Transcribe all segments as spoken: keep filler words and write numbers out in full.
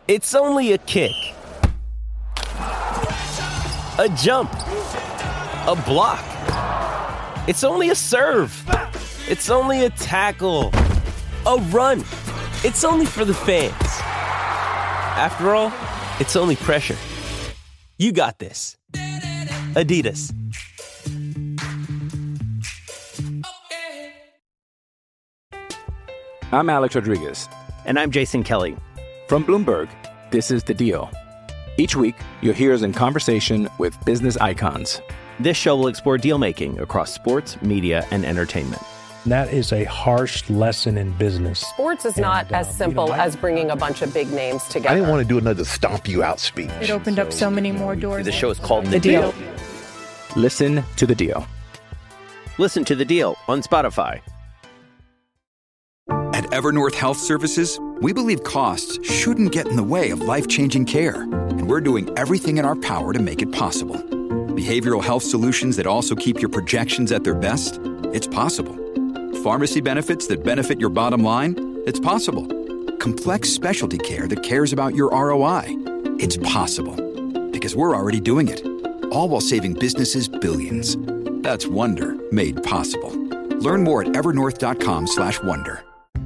It's only a kick, a jump, a block. It's only a serve. It's only a tackle, a run. It's only for the fans. After all, it's only pressure. You got this. Adidas. I'm Alex Rodriguez. And I'm Jason Kelly. From Bloomberg, this is The Deal. Each week, you'll hear us in conversation with business icons. This show will explore deal-making across sports, media, and entertainment. That is a harsh lesson in business. Sports is not and, uh, as simple you know, as bringing a bunch of big names together. I didn't want to do another stomp you out speech. It opened so, up so many more doors. The show is called The, the deal. deal. Listen to The Deal. Listen to The Deal on Spotify. At Evernorth Health Services, we believe costs shouldn't get in the way of life-changing care, and we're doing everything in our power to make it possible. Behavioral health solutions that also keep your projections at their best? It's possible. Pharmacy benefits that benefit your bottom line? It's possible. Complex specialty care that cares about your R O I? It's possible. Because we're already doing it. All while saving businesses billions. That's Wonder made possible. Learn more at evernorth.com slash wonder.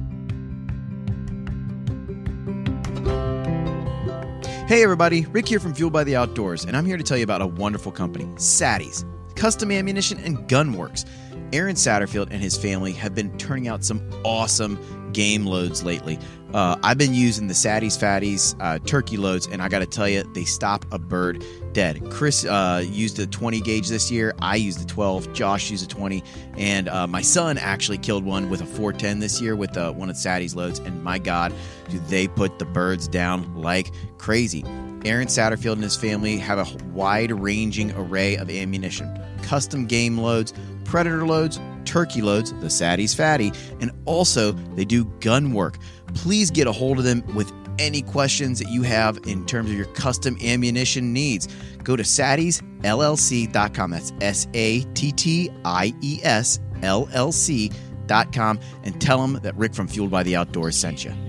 Hey everybody, Rick here from Fueled by the Outdoors, and I'm here to tell you about a wonderful company, Saddies, Custom Ammunition and Gunworks. Aaron Satterfield and his family have been turning out some awesome game loads lately. Uh, I've been using the Saddies Fatties uh, turkey loads, and I got to tell you, they stop a bird dead. Chris uh, used a twenty gauge this year. I used a twelve. Josh used a twenty. And uh, my son actually killed one with a four ten this year with uh, one of Saddies loads. And my God, do they put the birds down like crazy. Aaron Satterfield and his family have a wide-ranging array of ammunition. Custom game loads, predator loads, turkey loads, the Saddies Fatty, and also they do gun work. Please get a hold of them with any questions that you have in terms of your custom ammunition needs. Go to Saddies L L C dot com. That's S A T T I E S L L C dot com, and tell them that Rick from Fueled by the Outdoors sent you.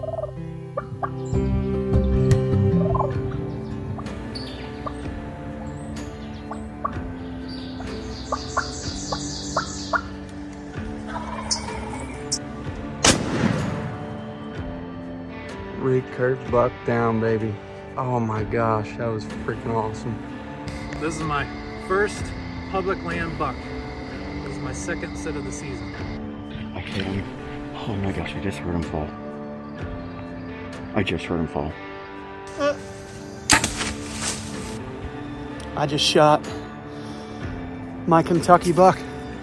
Recurve buck down, baby. Oh my gosh, that was freaking awesome. This is my first public land buck. This is my second set of the season. Okay, oh my gosh, I just heard him fall. I just heard him fall. Uh, I just shot my Kentucky buck.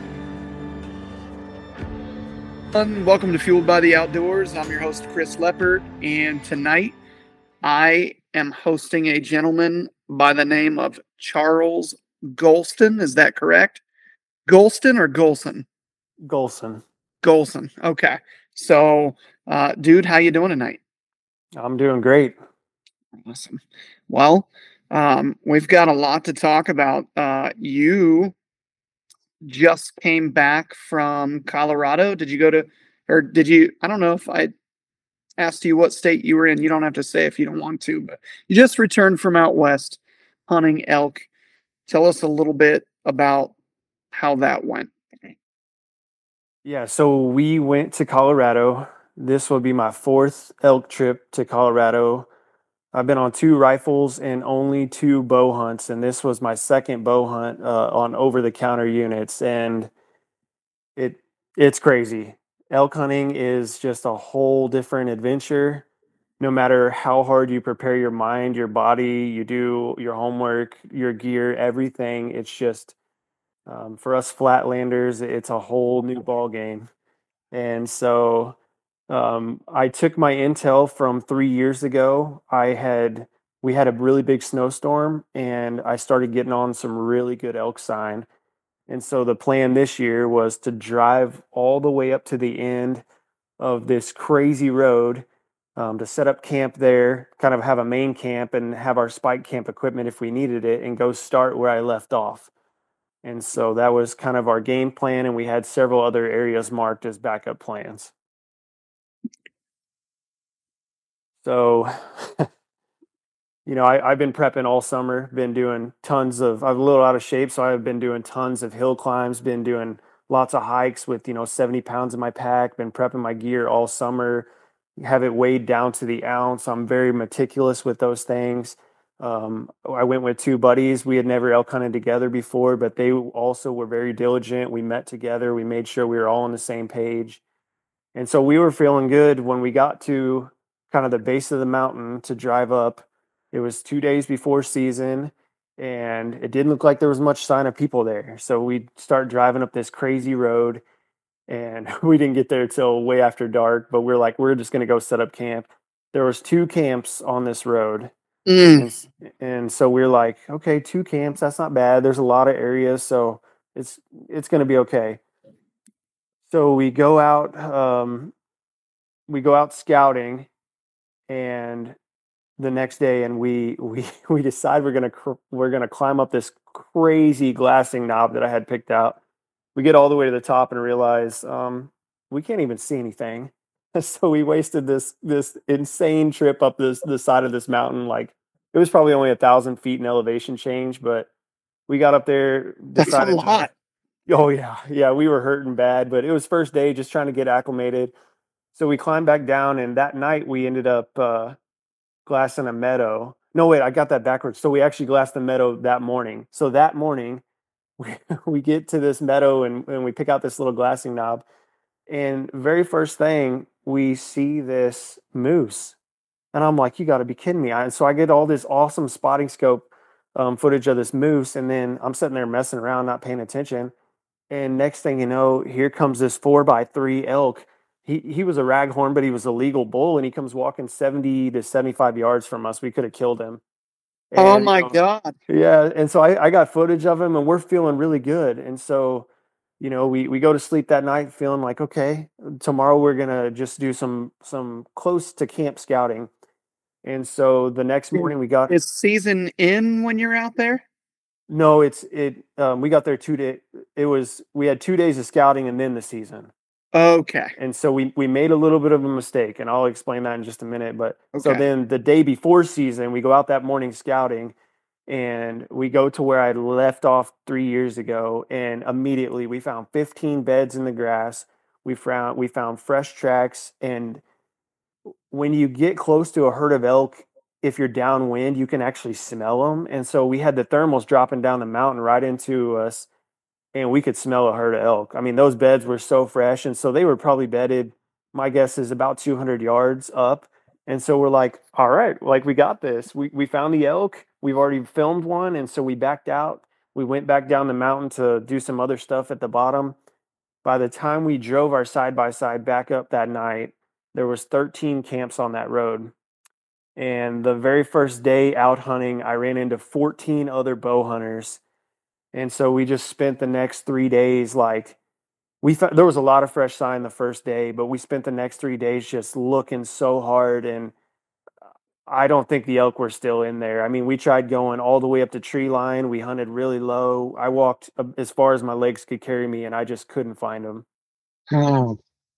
Welcome to Fueled by the Outdoors. I'm your host, Chris Leppert, and tonight I am hosting a gentleman by the name of Charles Golston. Is that correct? Golston or Golson? Golson. Golson. Okay. So, uh, dude, how you doing tonight? I'm doing great. Awesome. Well, um, we've got a lot to talk about. Uh, you just came back from Colorado. Did you go to, or did you, I don't know if I asked you what state you were in. You don't have to say if you don't want to, but you just returned from out west hunting elk. Tell us a little bit about how that went. Yeah, so we went to Colorado. This will be my fourth elk trip to Colorado. I've been on two rifles and only two bow hunts, and this was my second bow hunt uh, on over-the-counter units, and it it's crazy. Elk hunting is just a whole different adventure. No matter how hard you prepare your mind, your body, you do your homework, your gear, everything, it's just, um, for us flatlanders, it's a whole new ball game. And so Um, I took my intel from three years ago. I had, we had a really big snowstorm and I started getting on some really good elk sign. And so the plan this year was to drive all the way up to the end of this crazy road, um, to set up camp there, kind of have a main camp and have our spike camp equipment if we needed it, and go start where I left off. And so that was kind of our game plan. And we had several other areas marked as backup plans. So you know, I, I've been prepping all summer, been doing tons of, I'm a little out of shape, so I've been doing tons of hill climbs, been doing lots of hikes with, you know, seventy pounds in my pack, been prepping my gear all summer, have it weighed down to the ounce. I'm very meticulous with those things. Um, I went with two buddies. We had never elk hunted together before, but they also were very diligent. We met together. We made sure we were all on the same page. And so we were feeling good when we got to kind of the base of the mountain to drive up. It was two days before season, and it didn't look like there was much sign of people there. So we start driving up this crazy road, and we didn't get there till way after dark, but we're like, we're just going to go set up camp. There was two camps on this road. Mm. And, and so we're like, okay, two camps, that's not bad. There's a lot of areas, so it's it's going to be okay. So we go out, um, we go out scouting, and the next day, and we we we decide we're gonna cr- we're gonna climb up this crazy glassing knob that I had picked out. We get all the way to the top and realize um, we can't even see anything. So we wasted this this insane trip up this the side of this mountain. Like, it was probably only a thousand feet in elevation change, but we got up there. That's a lot. To, oh yeah, yeah, we were hurting bad, but it was first day, just trying to get acclimated. So we climbed back down, and that night we ended up uh, glassing a meadow. No, wait, I got that backwards. So we actually glassed the meadow that morning. So that morning, we, we get to this meadow, and, and we pick out this little glassing knob. And very first thing, we see this moose. And I'm like, you got to be kidding me. I, so I get all this awesome spotting scope um, footage of this moose. And then I'm sitting there messing around, not paying attention. And next thing you know, here comes this four by three elk. He he was a raghorn, but he was a legal bull, and he comes walking seventy to seventy-five yards from us. We could have killed him. And, oh my um, God. Yeah. And so I, I got footage of him, and we're feeling really good. And so, you know, we, we go to sleep that night feeling like, okay, tomorrow we're going to just do some, some close to camp scouting. And so the next morning we got, is season in when you're out there? no, it's, it, um, we got there two days. It was, we had two days of scouting and then the season. Okay. And so we, we made a little bit of a mistake, and I'll explain that in just a minute. But Okay. so then the day before season, we go out that morning scouting, and we go to where I left off three years ago. And immediately we found fifteen beds in the grass. We found, we found fresh tracks. And when you get close to a herd of elk, if you're downwind, you can actually smell them. And so we had the thermals dropping down the mountain right into us, and we could smell a herd of elk. I mean, those beds were so fresh. And so they were probably bedded, my guess is about two hundred yards up. And so we're like, all right, like, we got this. We we found the elk. We've already filmed one. And so we backed out. We went back down the mountain to do some other stuff at the bottom. By the time we drove our side-by-side back up that night, there was thirteen camps on that road. And the very first day out hunting, I ran into fourteen other bow hunters. And so we just spent the next three days, like, we th- there was a lot of fresh sign the first day, but we spent the next three days just looking so hard. And I don't think the elk were still in there. I mean, we tried going all the way up to tree line. We hunted really low. I walked as far as my legs could carry me, and I just couldn't find them. Oh,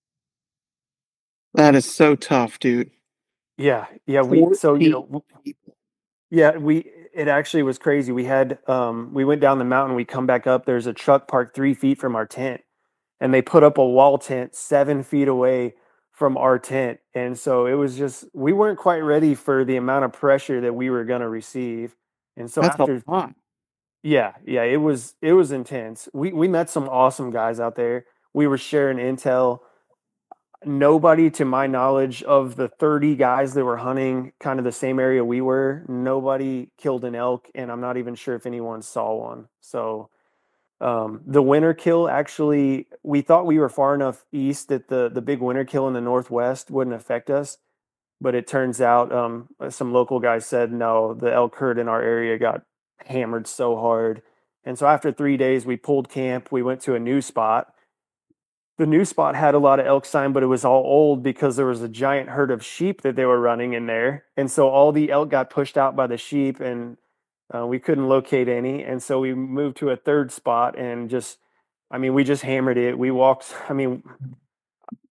that is so tough, dude. Yeah. Yeah. We, so, you know, yeah, we, it actually was crazy. We had, um, we went down the mountain, we come back up, there's a truck parked three feet from our tent, and they put up a wall tent seven feet away from our tent. And so it was just, we weren't quite ready for the amount of pressure that we were going to receive. And so That's after, a lot. yeah, yeah, it was, it was intense. We, we met some awesome guys out there. We were sharing intel. Nobody, to my knowledge, of the thirty guys that were hunting kind of the same area we were, nobody killed an elk, and I'm not even sure if anyone saw one. So um, the winter kill, actually, we thought we were far enough east that the, the big winter kill in the Northwest wouldn't affect us. But it turns out um, some local guys said, no, the elk herd in our area got hammered so hard. And so after three days, we pulled camp. We went to a new spot. The new spot had a lot of elk sign, but it was all old because there was a giant herd of sheep that they were running in there. And so all the elk got pushed out by the sheep, and uh, we couldn't locate any. And so we moved to a third spot, and just, I mean, we just hammered it. We walked, I mean,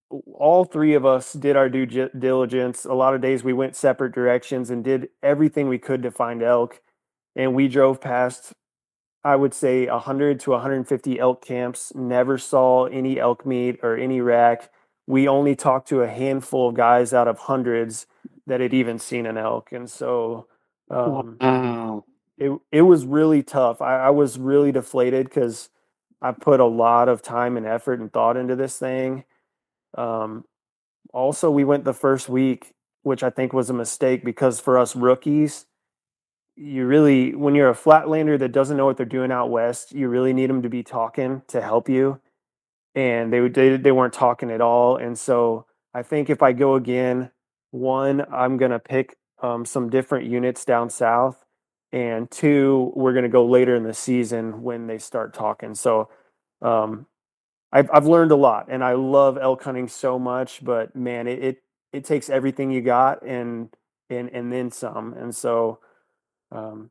all three of us did our due gi- diligence. A lot of days we went separate directions and did everything we could to find elk. And we drove past, I would say, one hundred to one hundred fifty elk camps, never saw any elk meat or any rack. We only talked to a handful of guys out of hundreds that had even seen an elk. And so um, Wow. it, it was really tough. I, I was really deflated because I put a lot of time and effort and thought into this thing. Um, also, we went the first week, which I think was a mistake because for us rookies, you really, when you're a flatlander that doesn't know what they're doing out west, you really need them to be talking to help you. And they they, they weren't talking at all. And so I think if I go again, one, I'm going to pick um, some different units down south. And two, we're going to go later in the season when they start talking. So um, I've I've learned a lot, and I love elk hunting so much. But man, it it, it takes everything you got and and and then some. And so, um,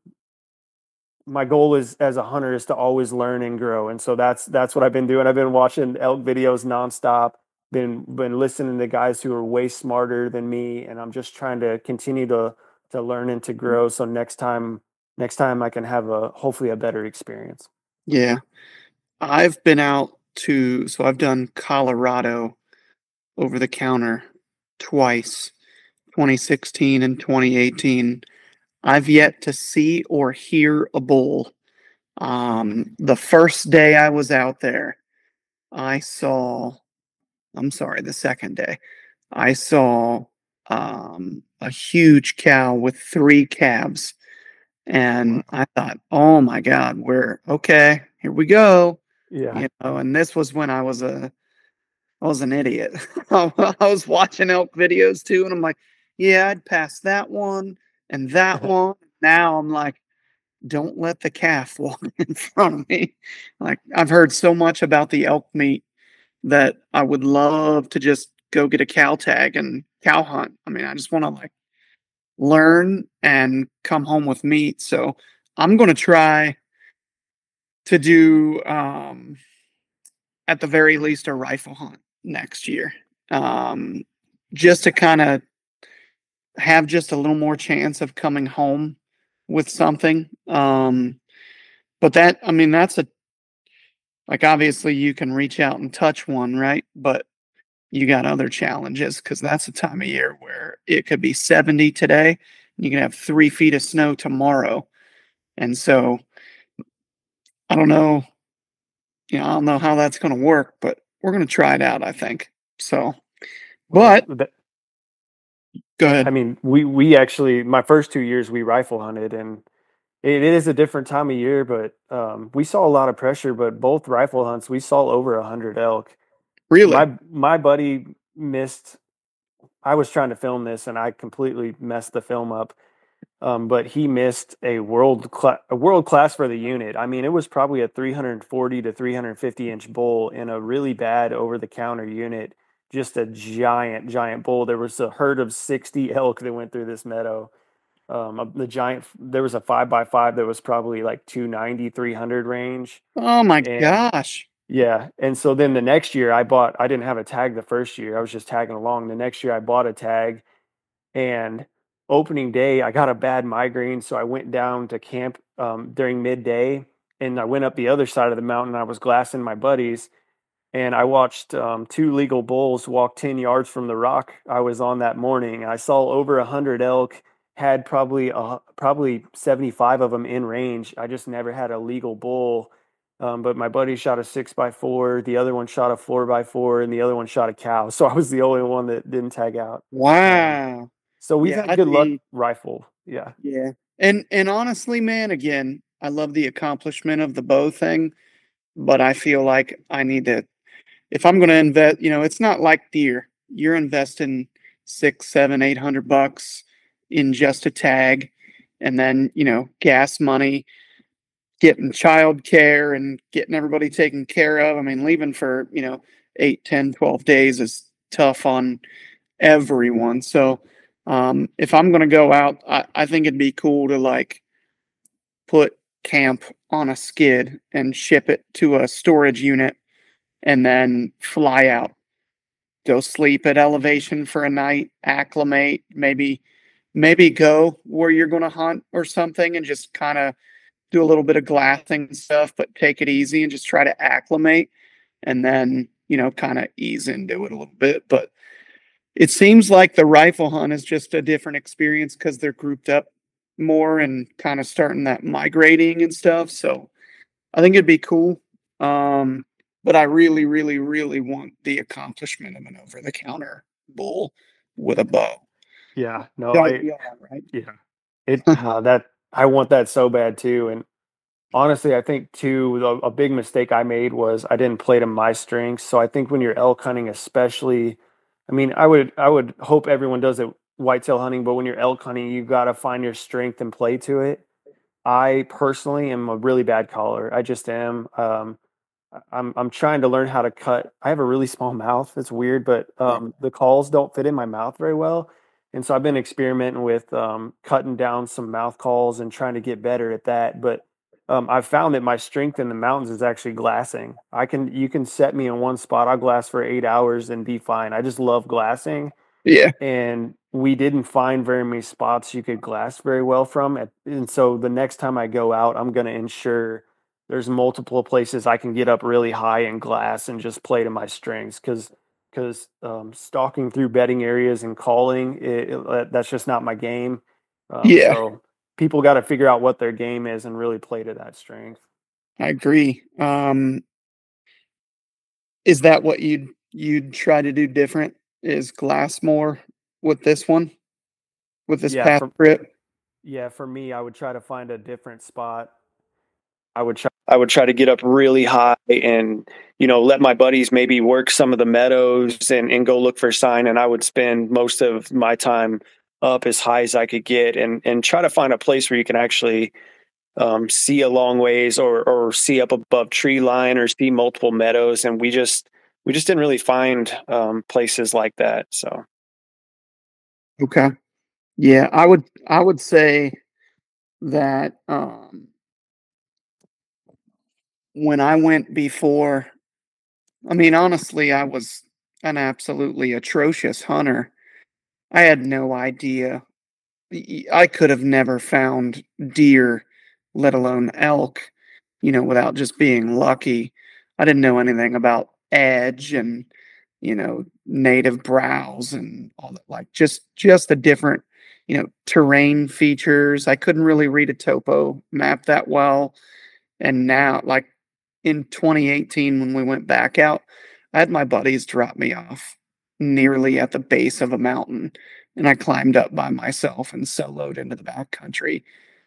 my goal is as a hunter is to always learn and grow. And so that's that's what I've been doing. I've been watching elk videos nonstop. Been been listening to guys who are way smarter than me, and I'm just trying to continue to to learn and to grow. So next time next time I can have a hopefully a better experience. Yeah. I've been out to, so I've done Colorado over the counter twice, twenty sixteen and twenty eighteen. I've yet to see or hear a bull. Um, the first day I was out there, I saw, I'm sorry, the second day, I saw um, a huge cow with three calves. And I thought, oh my God, we're okay. Here we go. Yeah. You know, and this was when I was a, I was an idiot. I was watching elk videos too, and I'm like, yeah, I'd pass that one and that one. Now I'm like, don't let the calf walk in front of me. Like, I've heard so much about the elk meat that I would love to just go get a cow tag and cow hunt. I mean, I just want to like learn and come home with meat. So I'm going to try to do, um, at the very least, a rifle hunt next year, um, just to kind of have just a little more chance of coming home with something. Um, but that, I mean, that's a, like, obviously you can reach out and touch one, right? But you got other challenges because that's a time of year where it could be seventy today and you can have three feet of snow tomorrow. And so I don't know, you know, I don't know how that's going to work, but we're going to try it out, I think. So, but That- go ahead. I mean, we we actually my first two years we rifle hunted, and it is a different time of year, but um, we saw a lot of pressure. But both rifle hunts, we saw over a hundred elk. Really? My my buddy missed. I was trying to film this, and I completely messed the film up. Um, but he missed a world class a world class for the unit. I mean, it was probably a three forty to three fifty inch bull in a really bad over the counter unit. Just a giant, giant bull. There was a herd of sixty elk that went through this meadow. Um, the giant, there was a five by five that was probably like two ninety, three hundred range. Oh my And gosh. yeah. And so then the next year I bought, I didn't have a tag the first year. I was just tagging along. The next year I bought a tag, and opening day, I got a bad migraine. So I went down to camp um, during midday, and I went up the other side of the mountain. I was glassing my buddies, and I watched um, two legal bulls walk ten yards from the rock I was on that morning. I saw over a hundred elk, had probably uh, probably seventy-five of them in range. I just never had a legal bull. Um, but my buddy shot a six by four, the other one shot a four by four, and the other one shot a cow. So I was the only one that didn't tag out. Wow. Um, so we've Yeah, had I'd good luck be- rifle. Yeah. Yeah. And and honestly, man, again, I love the accomplishment of the bow thing, but I feel like I need to, if I'm going to invest, you know, it's not like deer. You're investing six, seven, eight hundred bucks in just a tag, and then, you know, gas money, getting childcare and getting everybody taken care of. I mean, leaving for, you know, eight, ten, twelve days is tough on everyone. So um, if I'm going to go out, I, I think it'd be cool to like put camp on a skid and ship it to a storage unit and then fly out go sleep at elevation for a night, acclimate, maybe maybe go where you're going to hunt or something and just kind of do a little bit of glassing and stuff, but take it easy and just try to acclimate and then, you know, kind of ease into it a little bit. But it seems like the rifle hunt is just a different experience because they're grouped up more and kind of starting that migrating and stuff. So I think it'd be cool. Um, but I really, really, really want the accomplishment of an over-the-counter bull with a bow. Yeah, no, Don't I, we all, right? yeah, it uh, that I want that so bad too. And honestly, I think too the, a big mistake I made was I didn't play to my strengths. So I think when you're elk hunting, especially, I mean, I would I would hope everyone does it whitetail hunting, but when you're elk hunting, you got to find your strength and play to it. I personally am a really bad caller. I just am. Um, I'm I'm trying to learn how to cut. I have a really small mouth. It's weird, but um, the calls don't fit in my mouth very well. And so I've been experimenting with um, cutting down some mouth calls and trying to get better at that. But um, I've found that my strength in the mountains is actually glassing. I can, you can set me in one spot. I'll glass for eight hours and be fine. I just love glassing. Yeah. And we didn't find very many spots you could glass very well from. And so the next time I go out, I'm going to ensure there's multiple places I can get up really high and glass and just play to my strengths. Cause because um, stalking through bedding areas and calling, it, it, that's just not my game. Um, Yeah. So people got to figure out what their game is and really play to that strength. I agree. Um, is that what you'd, you'd try to do different? Is glass more with this one? With this Yeah, path for- grip? Yeah, for me, I would try to find a different spot. I would try. I would try to get up really high and, you know, let my buddies maybe work some of the meadows and, and go look for sign. And I would spend most of my time up as high as I could get and, and try to find a place where you can actually um, see a long ways or, or see up above tree line or see multiple meadows. And we just, we just didn't really find um, places like that. So. Okay. Yeah, I would, I would say that, um, when I went before, I mean, honestly, I was an absolutely atrocious hunter. I had no idea. I could have never found deer, let alone elk, you know, without just being lucky. I didn't know anything about edge and, you know, native browse and all that, like just, just the different, you know, terrain features. I couldn't really read a topo map that well. And now, like, in twenty eighteen, when we went back out, I had my buddies drop me off nearly at the base of a mountain, and I climbed up by myself and soloed into the backcountry.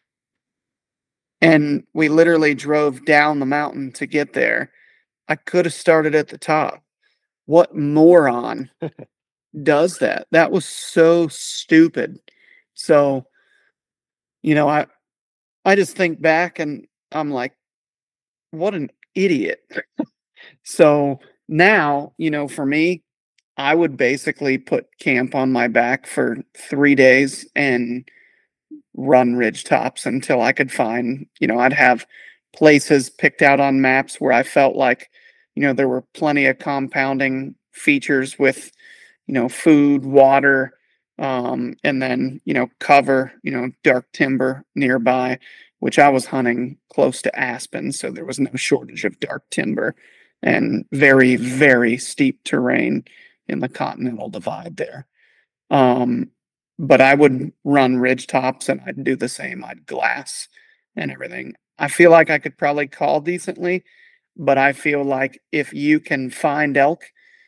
And we literally drove down the mountain to get there. I could have started at the top. What moron does that? That was so stupid. So, you know, I I just think back and I'm like, what an idiot. So now, you know, for me, I would basically put camp on my back for three days and run ridge tops until I could find, you know, I'd have places picked out on maps where I felt like, you know, there were plenty of compounding features with, you know, food, water, um, and then, you know, cover, you know, dark timber nearby, which I was hunting close to Aspen, so there was no shortage of dark timber and very, very steep terrain in the Continental Divide there. Um, but I would run ridge tops and I'd do the same. I'd glass and everything. I feel like I could probably call decently, but I feel like if you can find elk,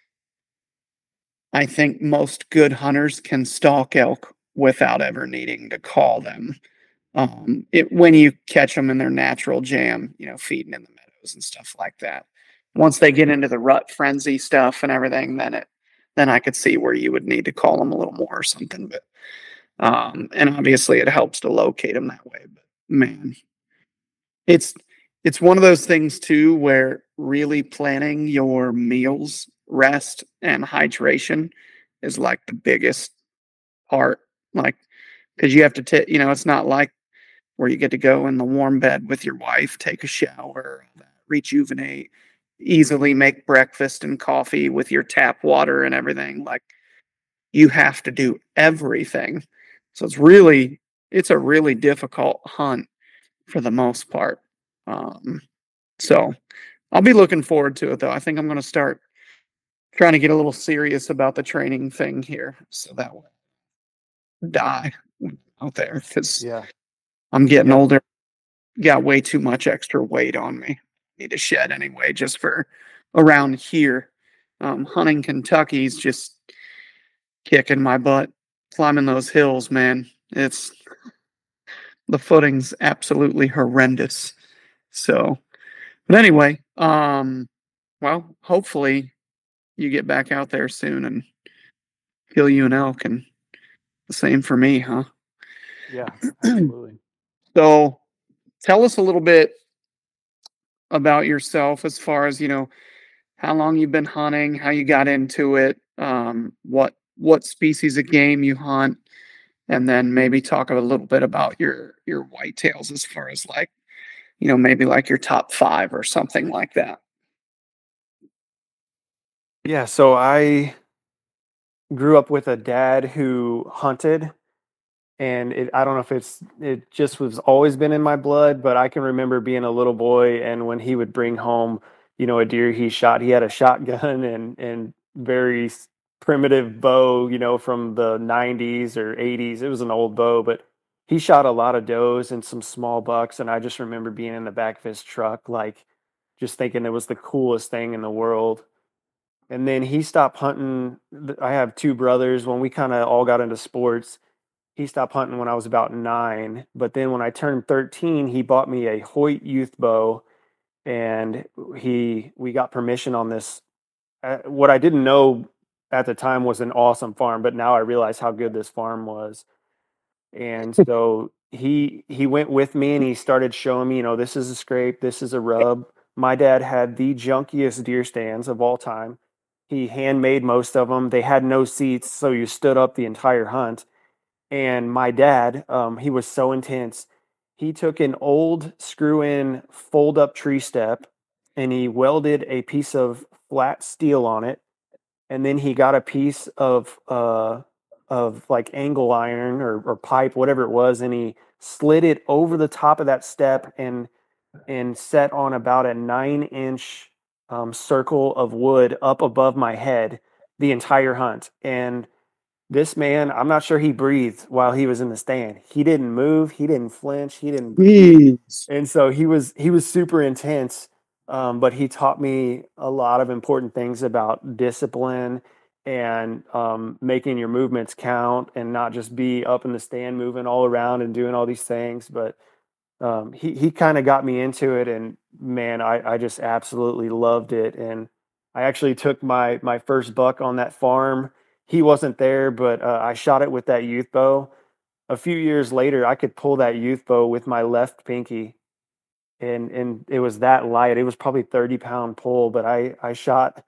I think most good hunters can stalk elk without ever needing to call them. Um, it, when you catch them in their natural jam, you know, feeding in the meadows and stuff like that. Once they get into the rut frenzy stuff and everything, then it, then I could see where you would need to call them a little more or something. But, um, and obviously it helps to locate them that way. But man, it's, it's one of those things too, where really planning your meals, rest, and hydration is like the biggest part. Like, because you have to, t- you know, it's not like where you get to go in the warm bed with your wife, take a shower, rejuvenate. easily make breakfast and coffee with your tap water and everything. Like, you have to do everything. So it's really, it's a really difficult hunt for the most part. Um, so I'll be looking forward to it, though. I think I'm going to start trying to get a little serious about the training thing here, so that way I die out there, because Yeah. I'm getting Yeah. older. Got way too much extra weight on me. Need to shed anyway, just for around here. Um, hunting Kentucky's just kicking my butt. Climbing those hills, man. It's the footing's absolutely horrendous. So, but anyway, um, well, hopefully you get back out there soon and kill you an elk, and the same for me, huh? Yeah, absolutely. So tell us a little bit about yourself, as far as, you know, how long you've been hunting, how you got into it, um, what what species of game you hunt, and then maybe talk a little bit about your your whitetails, as far as, like, you know, maybe like your top five or something like that. Yeah, so I grew up with a dad who hunted, and it, I don't know if it's it just was always been in my blood, but I can remember being a little boy, and when he would bring home, you know, a deer he shot, he had a shotgun and and very s- primitive bow, you know, from the nineties or eighties. It was an old bow, but he shot a lot of does and some small bucks, and I just remember being in the back of his truck, like just thinking it was the coolest thing in the world. And then he stopped hunting. th- I have two brothers. When we kind of all got into sports, he stopped hunting when I was about nine. But then when I turned thirteen, he bought me a Hoyt youth bow, and he we got permission on this. Uh, what I didn't know at the time was an awesome farm, but now I realize how good this farm was. And so he he went with me, and he started showing me, you know, this is a scrape, this is a rub. My dad had the junkiest deer stands of all time. He handmade most of them. They had no seats, so you stood up the entire hunt. And my dad, um, he was so intense. He took an old screw-in fold-up tree step, and he welded a piece of flat steel on it, and then he got a piece of uh of like angle iron or, or pipe, whatever it was, and he slid it over the top of that step and and set on about a nine inch um, circle of wood up above my head the entire hunt. And this man, I'm not sure he breathed while he was in the stand. He didn't move, he didn't flinch, he didn't breathe. And so he was he was super intense. Um, but he taught me a lot of important things about discipline and um, making your movements count, and not just be up in the stand moving all around and doing all these things. But um, he he kind of got me into it, and man, I I just absolutely loved it. And I actually took my my first buck on that farm. He wasn't there, but uh, I shot it with that youth bow. A few years later, I could pull that youth bow with my left pinky, and and it was that light. It was probably thirty pound pull, but I I shot.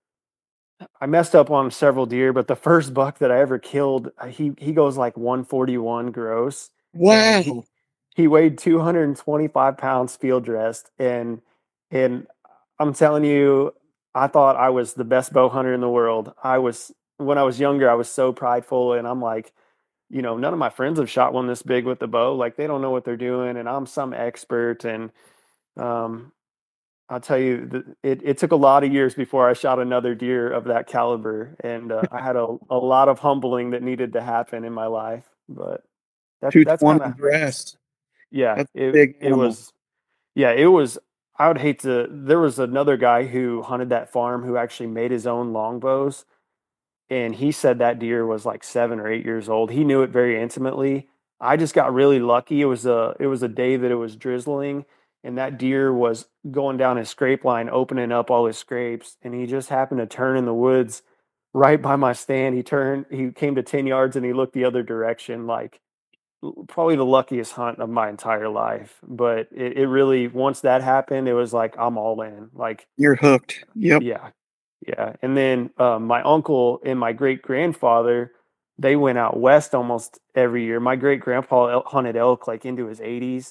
I messed up on several deer, but the first buck that I ever killed, uh, he he goes like one forty-one gross. And he, Wow. he weighed two hundred twenty-five pounds field dressed, and and I'm telling you, I thought I was the best bow hunter in the world. I was When I was younger, I was so prideful, and I'm like, you know, none of my friends have shot one this big with the bow. Like, they don't know what they're doing, and I'm some expert. And um, I'll tell you, th- it it took a lot of years before I shot another deer of that caliber, and uh, I had a a lot of humbling that needed to happen in my life. But that that's kind two twenty of breast. yeah, That's a it big it animal. was yeah, it was. I would hate to. There was another guy who hunted that farm who actually made his own longbows, and he said that deer was like seven or eight years old. He knew it very intimately. I just got really lucky. It was a it was a day that it was drizzling, and that deer was going down his scrape line, opening up all his scrapes, and he just happened to turn in the woods right by my stand. He turned, he came to ten yards, and he looked the other direction, like probably the luckiest hunt of my entire life. But it, it really, once that happened, it was like I'm all in. Like, You're hooked. Yep. yeah, yeah. And then um, my uncle and my great grandfather, they went out west almost every year. My great grandpa el- hunted elk like into his eighties,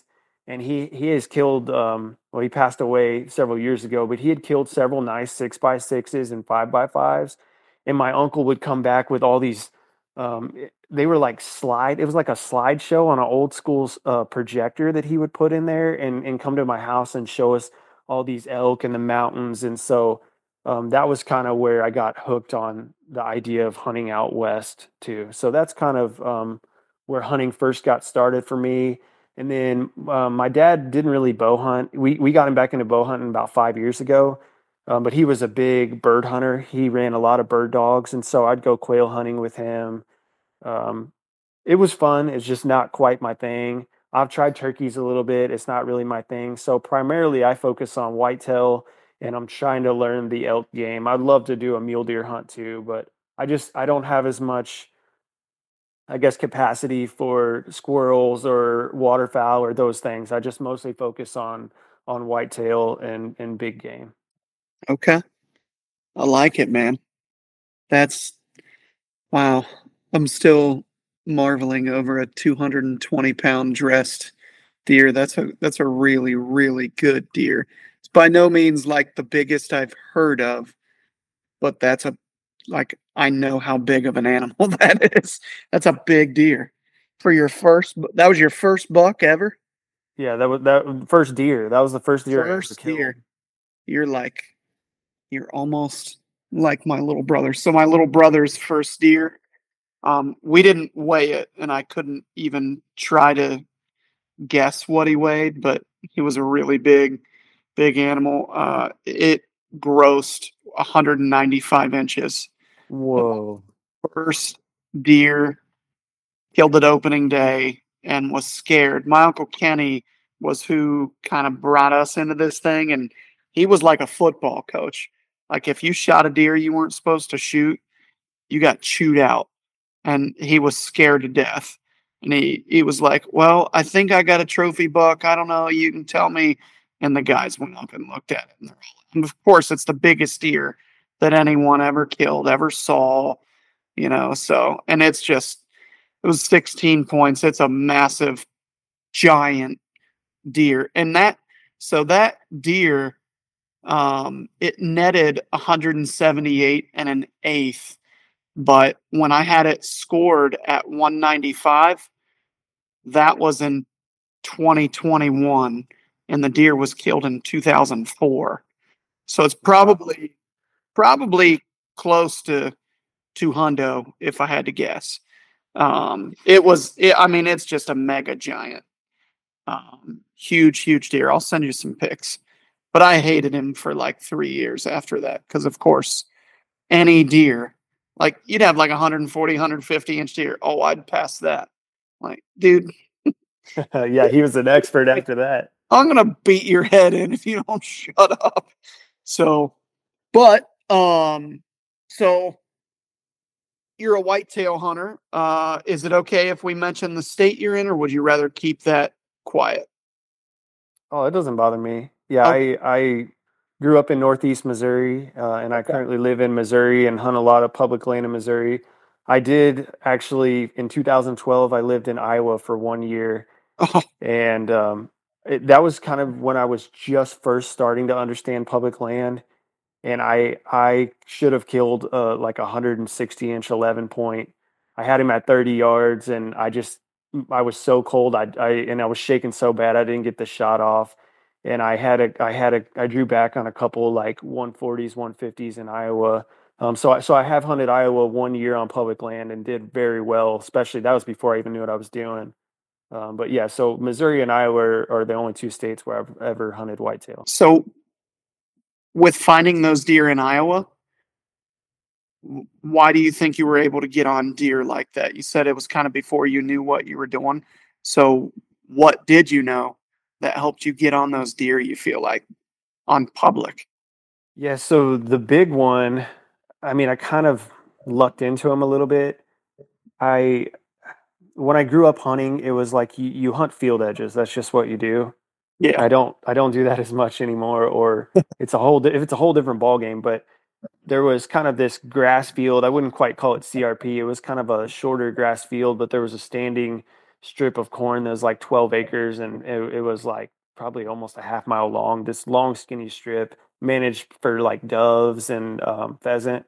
and he he has killed. Um, well, he passed away several years ago, but he had killed several nice six by sixes and five by fives. And my uncle would come back with all these. Um, they were like slide. It was like a slideshow on an old school uh, projector that he would put in there, and and come to my house and show us all these elk in the mountains. And so um, that was kind of where I got hooked on the idea of hunting out west too. So that's kind of um, where hunting first got started for me. And then um, my dad didn't really bow hunt. We we got him back into bow hunting about five years ago, um, but he was a big bird hunter. He ran a lot of bird dogs, and so I'd go quail hunting with him. Um, it was fun. It's just not quite my thing. I've tried turkeys a little bit. It's not really my thing. So primarily I focus on whitetail, and I'm trying to learn the elk game. I'd love to do a mule deer hunt too, but I just, I don't have as much, I guess, capacity for squirrels or waterfowl or those things. I just mostly focus on, on whitetail and, and big game. Okay. I like it, man. That's, wow. I'm still marveling over a two hundred twenty pound dressed deer. That's a, that's a really, really good deer. It's by no means like the biggest I've heard of, but that's a, like, I know how big of an animal that is. That's a big deer for your first. That was your first buck ever. Yeah, that was that first deer. That was the first deer. First deer. You're like, you're almost like my little brother. So my little brother's first deer, um, we didn't weigh it, and I couldn't even try to guess what he weighed, but he was a really big, big animal. Uh, it grossed one hundred ninety-five inches. Whoa. First deer, killed it opening day, and was scared. My Uncle Kenny was who kind of brought us into this thing, and he was like a football coach. Like if you shot a deer you weren't supposed to shoot, you got chewed out. And he was scared to death. And he, he was like, well, I think I got a trophy buck. I don't know. You can tell me. And the guys went up and looked at it. And, and of course, it's the biggest deer that anyone ever killed, ever saw, you know. So, and it's just, it was sixteen points. It's a massive, giant deer. And that, so that deer, um, it netted one hundred seventy-eight and an eighth. But when I had it scored at one ninety-five, that was in twenty twenty-one, and the deer was killed in two thousand four. So it's probably probably close to two hundo if I had to guess. Um, it was, it, I mean, it's just a mega giant, um, huge, huge deer. I'll send you some pics. But I hated him for like three years after that because, of course, any deer, like you'd have like one forty, one fifty inch deer. Oh, I'd pass that. Like, dude. Yeah, he was an expert after that. I'm going to beat your head in if you don't shut up. So, but, um, so you're a whitetail hunter. Uh, is it okay if we mention the state you're in, or would you rather keep that quiet? Oh, it doesn't bother me. Yeah, Okay. I, I grew up in Northeast Missouri, uh, and I currently live in Missouri and hunt a lot of public land in Missouri. I did actually, in two thousand twelve, I lived in Iowa for one year. Oh. And um, it, that was kind of when I was just first starting to understand public land. And I I should have killed uh, like a one hundred sixty inch eleven point. I had him at thirty yards, and I just, I was so cold. I, I and I was shaking so bad I didn't get the shot off. And I had a, I had a, I drew back on a couple like one forties, one fifties in Iowa. Um, so I, so I have hunted Iowa one year on public land and did very well, especially that was before I even knew what I was doing. Um, but yeah, so Missouri and Iowa are, are the only two states where I've ever hunted whitetail. So with finding those deer in Iowa, why do you think you were able to get on deer like that? You said it was kind of before you knew what you were doing. So what did you know that helped you get on those deer, you feel like, on public? Yeah, so the big one, I mean, I kind of lucked into him a little bit. I, when I grew up hunting, it was like you, you hunt field edges. That's just what you do. Yeah. I don't, I don't do that as much anymore, or it's a whole, di- if it's a whole different ball game, but there was kind of this grass field. I wouldn't quite call it C R P. It was kind of a shorter grass field, but there was a standing strip of corn that was like twelve acres, and it, it was like probably almost a half mile long, this long skinny strip managed for like doves and um, pheasant.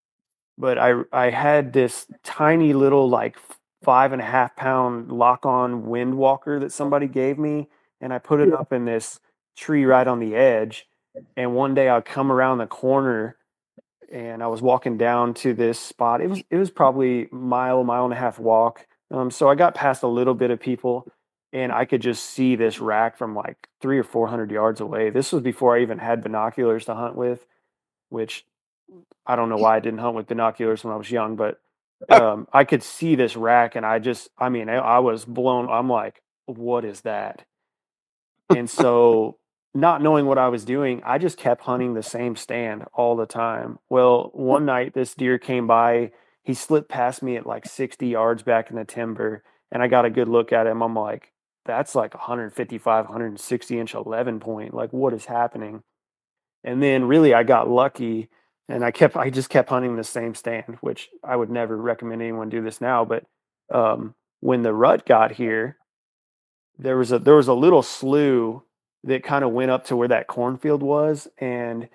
But I I had this tiny little like five and a half pound lock on wind walker that somebody gave me, and I put it up in this tree right on the edge. And one day I'd come around the corner and I was walking down to this spot. It was it was probably mile, mile and a half walk. Um, so I got past a little bit of people, and I could just see this rack from like three or four hundred yards away. This was before I even had binoculars to hunt with, which I don't know why I didn't hunt with binoculars when I was young, but um, I could see this rack, and I just, I mean, I, I was blown. I'm like, what is that? And so, not knowing what I was doing, I just kept hunting the same stand all the time. Well, one night this deer came by. He slipped past me at like sixty yards back in the timber, and I got a good look at him. I'm like, that's like one fifty-five, one sixty inch eleven point. Like, what is happening? And then really I got lucky, and I kept, I just kept hunting the same stand, which I would never recommend anyone do this now. But um, when the rut got here, there was a, there was a little slough that kind of went up to where that cornfield was, and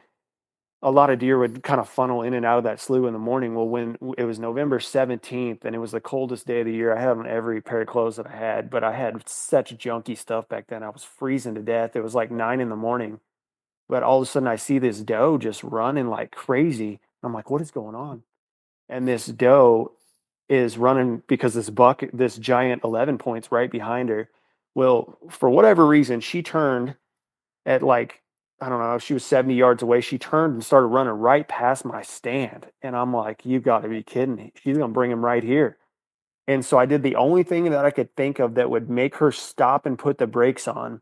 a lot of deer would kind of funnel in and out of that slough in the morning. Well, when it was November seventeenth and it was the coldest day of the year, I had on every pair of clothes that I had, but I had such junky stuff back then. I was freezing to death. It was like nine in the morning, but all of a sudden I see this doe just running like crazy. I'm like, what is going on? And this doe is running because this buck, this giant eleven points right behind her. Well, for whatever reason, she turned at like, I don't know, she was seventy yards away. She turned and started running right past my stand. And I'm like, you got to be kidding me. She's going to bring him right here. And so I did the only thing that I could think of that would make her stop and put the brakes on.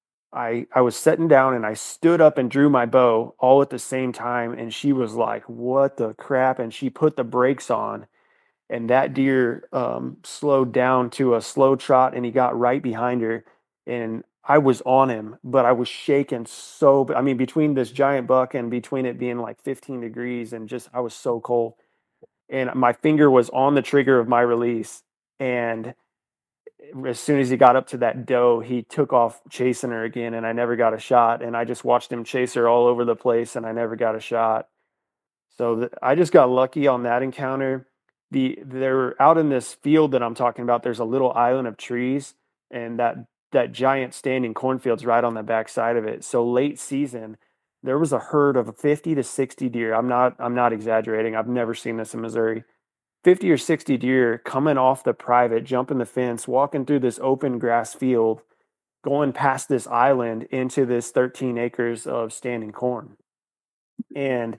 I, I was sitting down and I stood up and drew my bow all at the same time. And she was like, what the crap? And she put the brakes on. And that deer um, slowed down to a slow trot, and he got right behind her. And I was on him, but I was shaking so, I mean, between this giant buck and between it being like fifteen degrees, and just, I was so cold. And my finger was on the trigger of my release. And as soon as he got up to that doe, he took off chasing her again, and I never got a shot. And I just watched him chase her all over the place, and I never got a shot. So th- I just got lucky on that encounter. The, they're out in this field that I'm talking about. There's a little island of trees, and that that giant standing cornfield's right on the back side of it. So late season, there was a herd of fifty to sixty deer. I'm not I'm not exaggerating. I've never seen this in Missouri. fifty or sixty deer coming off the private, jumping the fence, walking through this open grass field, going past this island into this thirteen acres of standing corn. And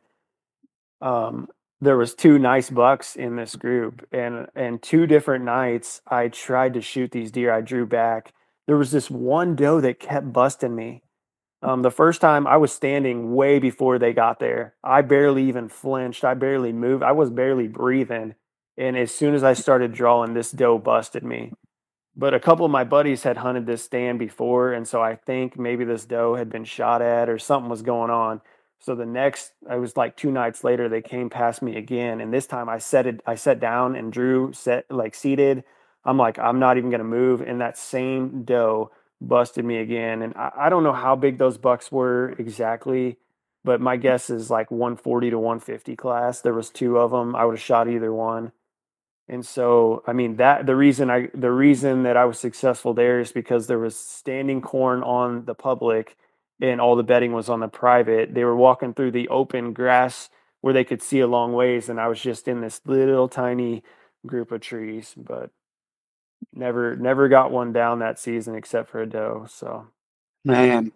um there was two nice bucks in this group, and and two different nights I tried to shoot these deer. I drew back. There was this one doe that kept busting me. Um, the first time I was standing way before they got there. I barely even flinched. I barely moved. I was barely breathing. And as soon as I started drawing, this doe busted me. But a couple of my buddies had hunted this stand before, and so I think maybe this doe had been shot at or something was going on. So the next, I was like two nights later, they came past me again. And this time I set it, I sat down and drew, set like seated. I'm like, I'm not even going to move. And that same doe busted me again. And I, I don't know how big those bucks were exactly, but my guess is like one forty to one fifty class. There was two of them. I would have shot either one. And so, I mean, that the reason I, the reason that I was successful there is because there was standing corn on the public, and all the bedding was on the private. They were walking through the open grass where they could see a long ways, and I was just in this little tiny group of trees, but never never got one down that season except for a doe. So, man,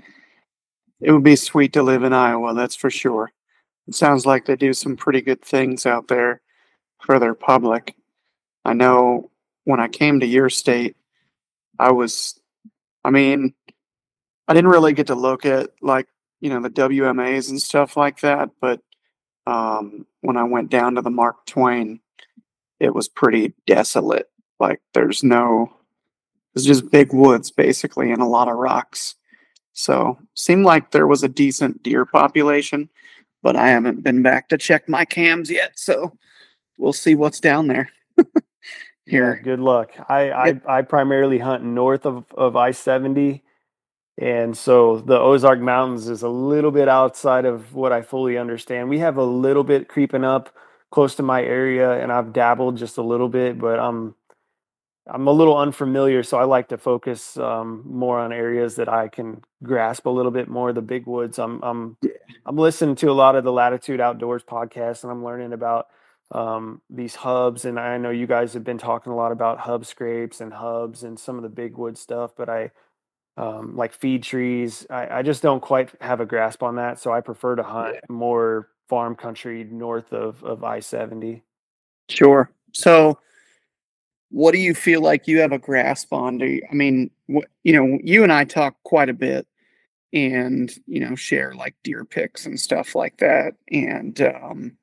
it would be sweet to live in Iowa, that's for sure. It sounds like they do some pretty good things out there for their public. I know when I came to your state, I was, I mean, I didn't really get to look at like, you know, the W M As and stuff like that. But um, when I went down to the Mark Twain, it was pretty desolate. Like there's no, it's just big woods basically and a lot of rocks. So seemed like there was a decent deer population, but I haven't been back to check my cams yet. So we'll see what's down there. here. Yeah, good luck. I, I, I primarily hunt north of, of I seventy. And so the Ozark Mountains is a little bit outside of what I fully understand. We have a little bit creeping up close to my area, and I've dabbled just a little bit, but I'm I'm a little unfamiliar, so I like to focus um, more on areas that I can grasp a little bit more. The big woods. I'm I'm I'm listening to a lot of the Latitude Outdoors podcasts, and I'm learning about um, these hubs. And I know you guys have been talking a lot about hub scrapes and hubs and some of the big wood stuff, but I um, like feed trees. I, I just don't quite have a grasp on that, so I prefer to hunt more farm country north of of I seventy. Sure. So, what do you feel like you have a grasp on? Do you, I mean, wh- you know, you and I talk quite a bit, and you know, share like deer picks and stuff like that. And um,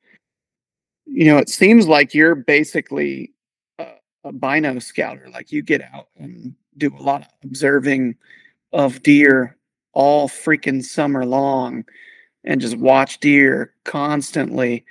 you know, it seems like you're basically a, a bino scouter. Like you get out and do a lot of observing of deer all freaking summer long and just watch deer constantly.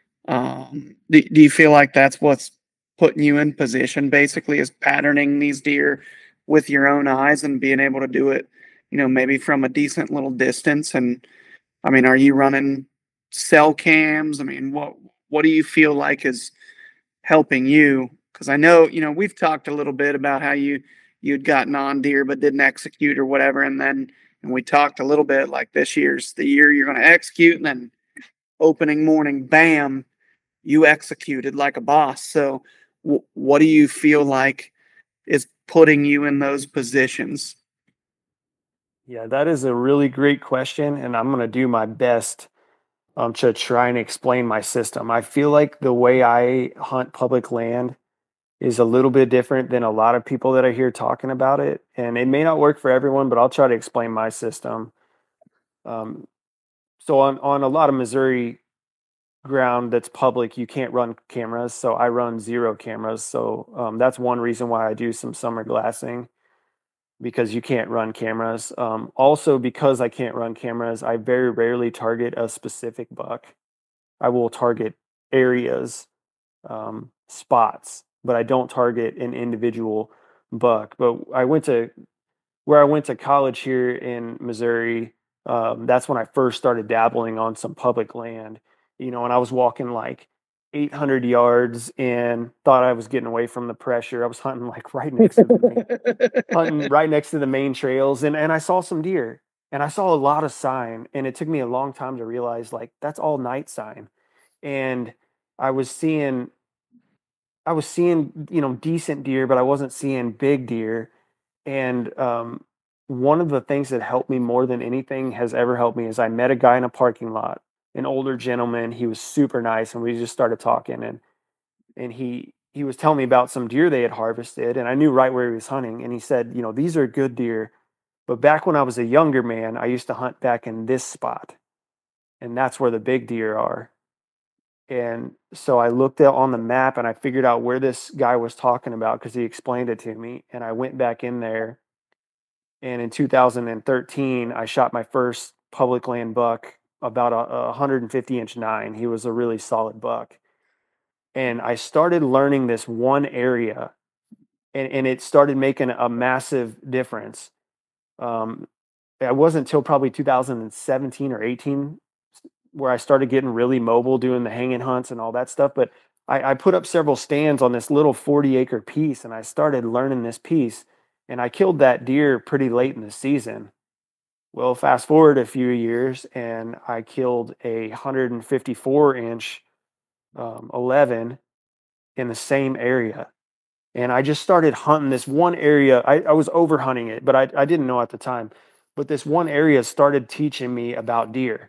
Um, do, do you feel like that's what's putting you in position basically, is patterning these deer with your own eyes and being able to do it, you know, maybe from a decent little distance? And I mean, are you running cell cams? I mean, what, what do you feel like is helping you? Cause I know, you know, we've talked a little bit about how you, you'd gotten on deer, but didn't execute or whatever. And then, and we talked a little bit like this year's the year you're going to execute, and then opening morning, bam, you executed like a boss. So w- what do you feel like is putting you in those positions? Yeah, that is a really great question, and I'm going to do my best um, to try and explain my system. I feel like the way I hunt public land is a little bit different than a lot of people that I hear talking about it, and it may not work for everyone, but I'll try to explain my system. Um, so on, on a lot of Missouri ground that's public, you can't run cameras. So I run zero cameras. So um, that's one reason why I do some summer glassing, because you can't run cameras. Um, also, because I can't run cameras, I very rarely target a specific buck. I will target areas, um, spots, but I don't target an individual buck. But I went to where I went to college here in Missouri. Um, that's when I first started dabbling on some public land, you know, and I was walking like eight hundred yards and thought I was getting away from the pressure. I was hunting like right next to the main, hunting right next to the main trails, and, and I saw some deer, and I saw a lot of sign, and it took me a long time to realize like that's all night sign. And I was seeing, I was seeing, you know, decent deer, but I wasn't seeing big deer. And um, one of the things that helped me more than anything has ever helped me is I met a guy in a parking lot, an older gentleman. He was super nice, and we just started talking, and and he he was telling me about some deer they had harvested, and I knew right where he was hunting. And he said, you know, these are good deer, but back when I was a younger man, I used to hunt back in this spot, and that's where the big deer are. And so I looked at on the map, and I figured out where this guy was talking about because he explained it to me. And I went back in there, and in two thousand thirteen, I shot my first public land buck, about a, a one hundred fifty inch nine. He was a really solid buck. And I started learning this one area, and, and it started making a massive difference. Um, it wasn't until probably two thousand seventeen or eighteen where I started getting really mobile doing the hanging hunts and all that stuff. But I, I put up several stands on this little forty acre piece, and I started learning this piece, and I killed that deer pretty late in the season. Well, fast forward a few years, and I killed a one hundred fifty-four inch um, eleven in the same area. And I just started hunting this one area. I, I was over hunting it, but I, I didn't know at the time. But this one area started teaching me about deer.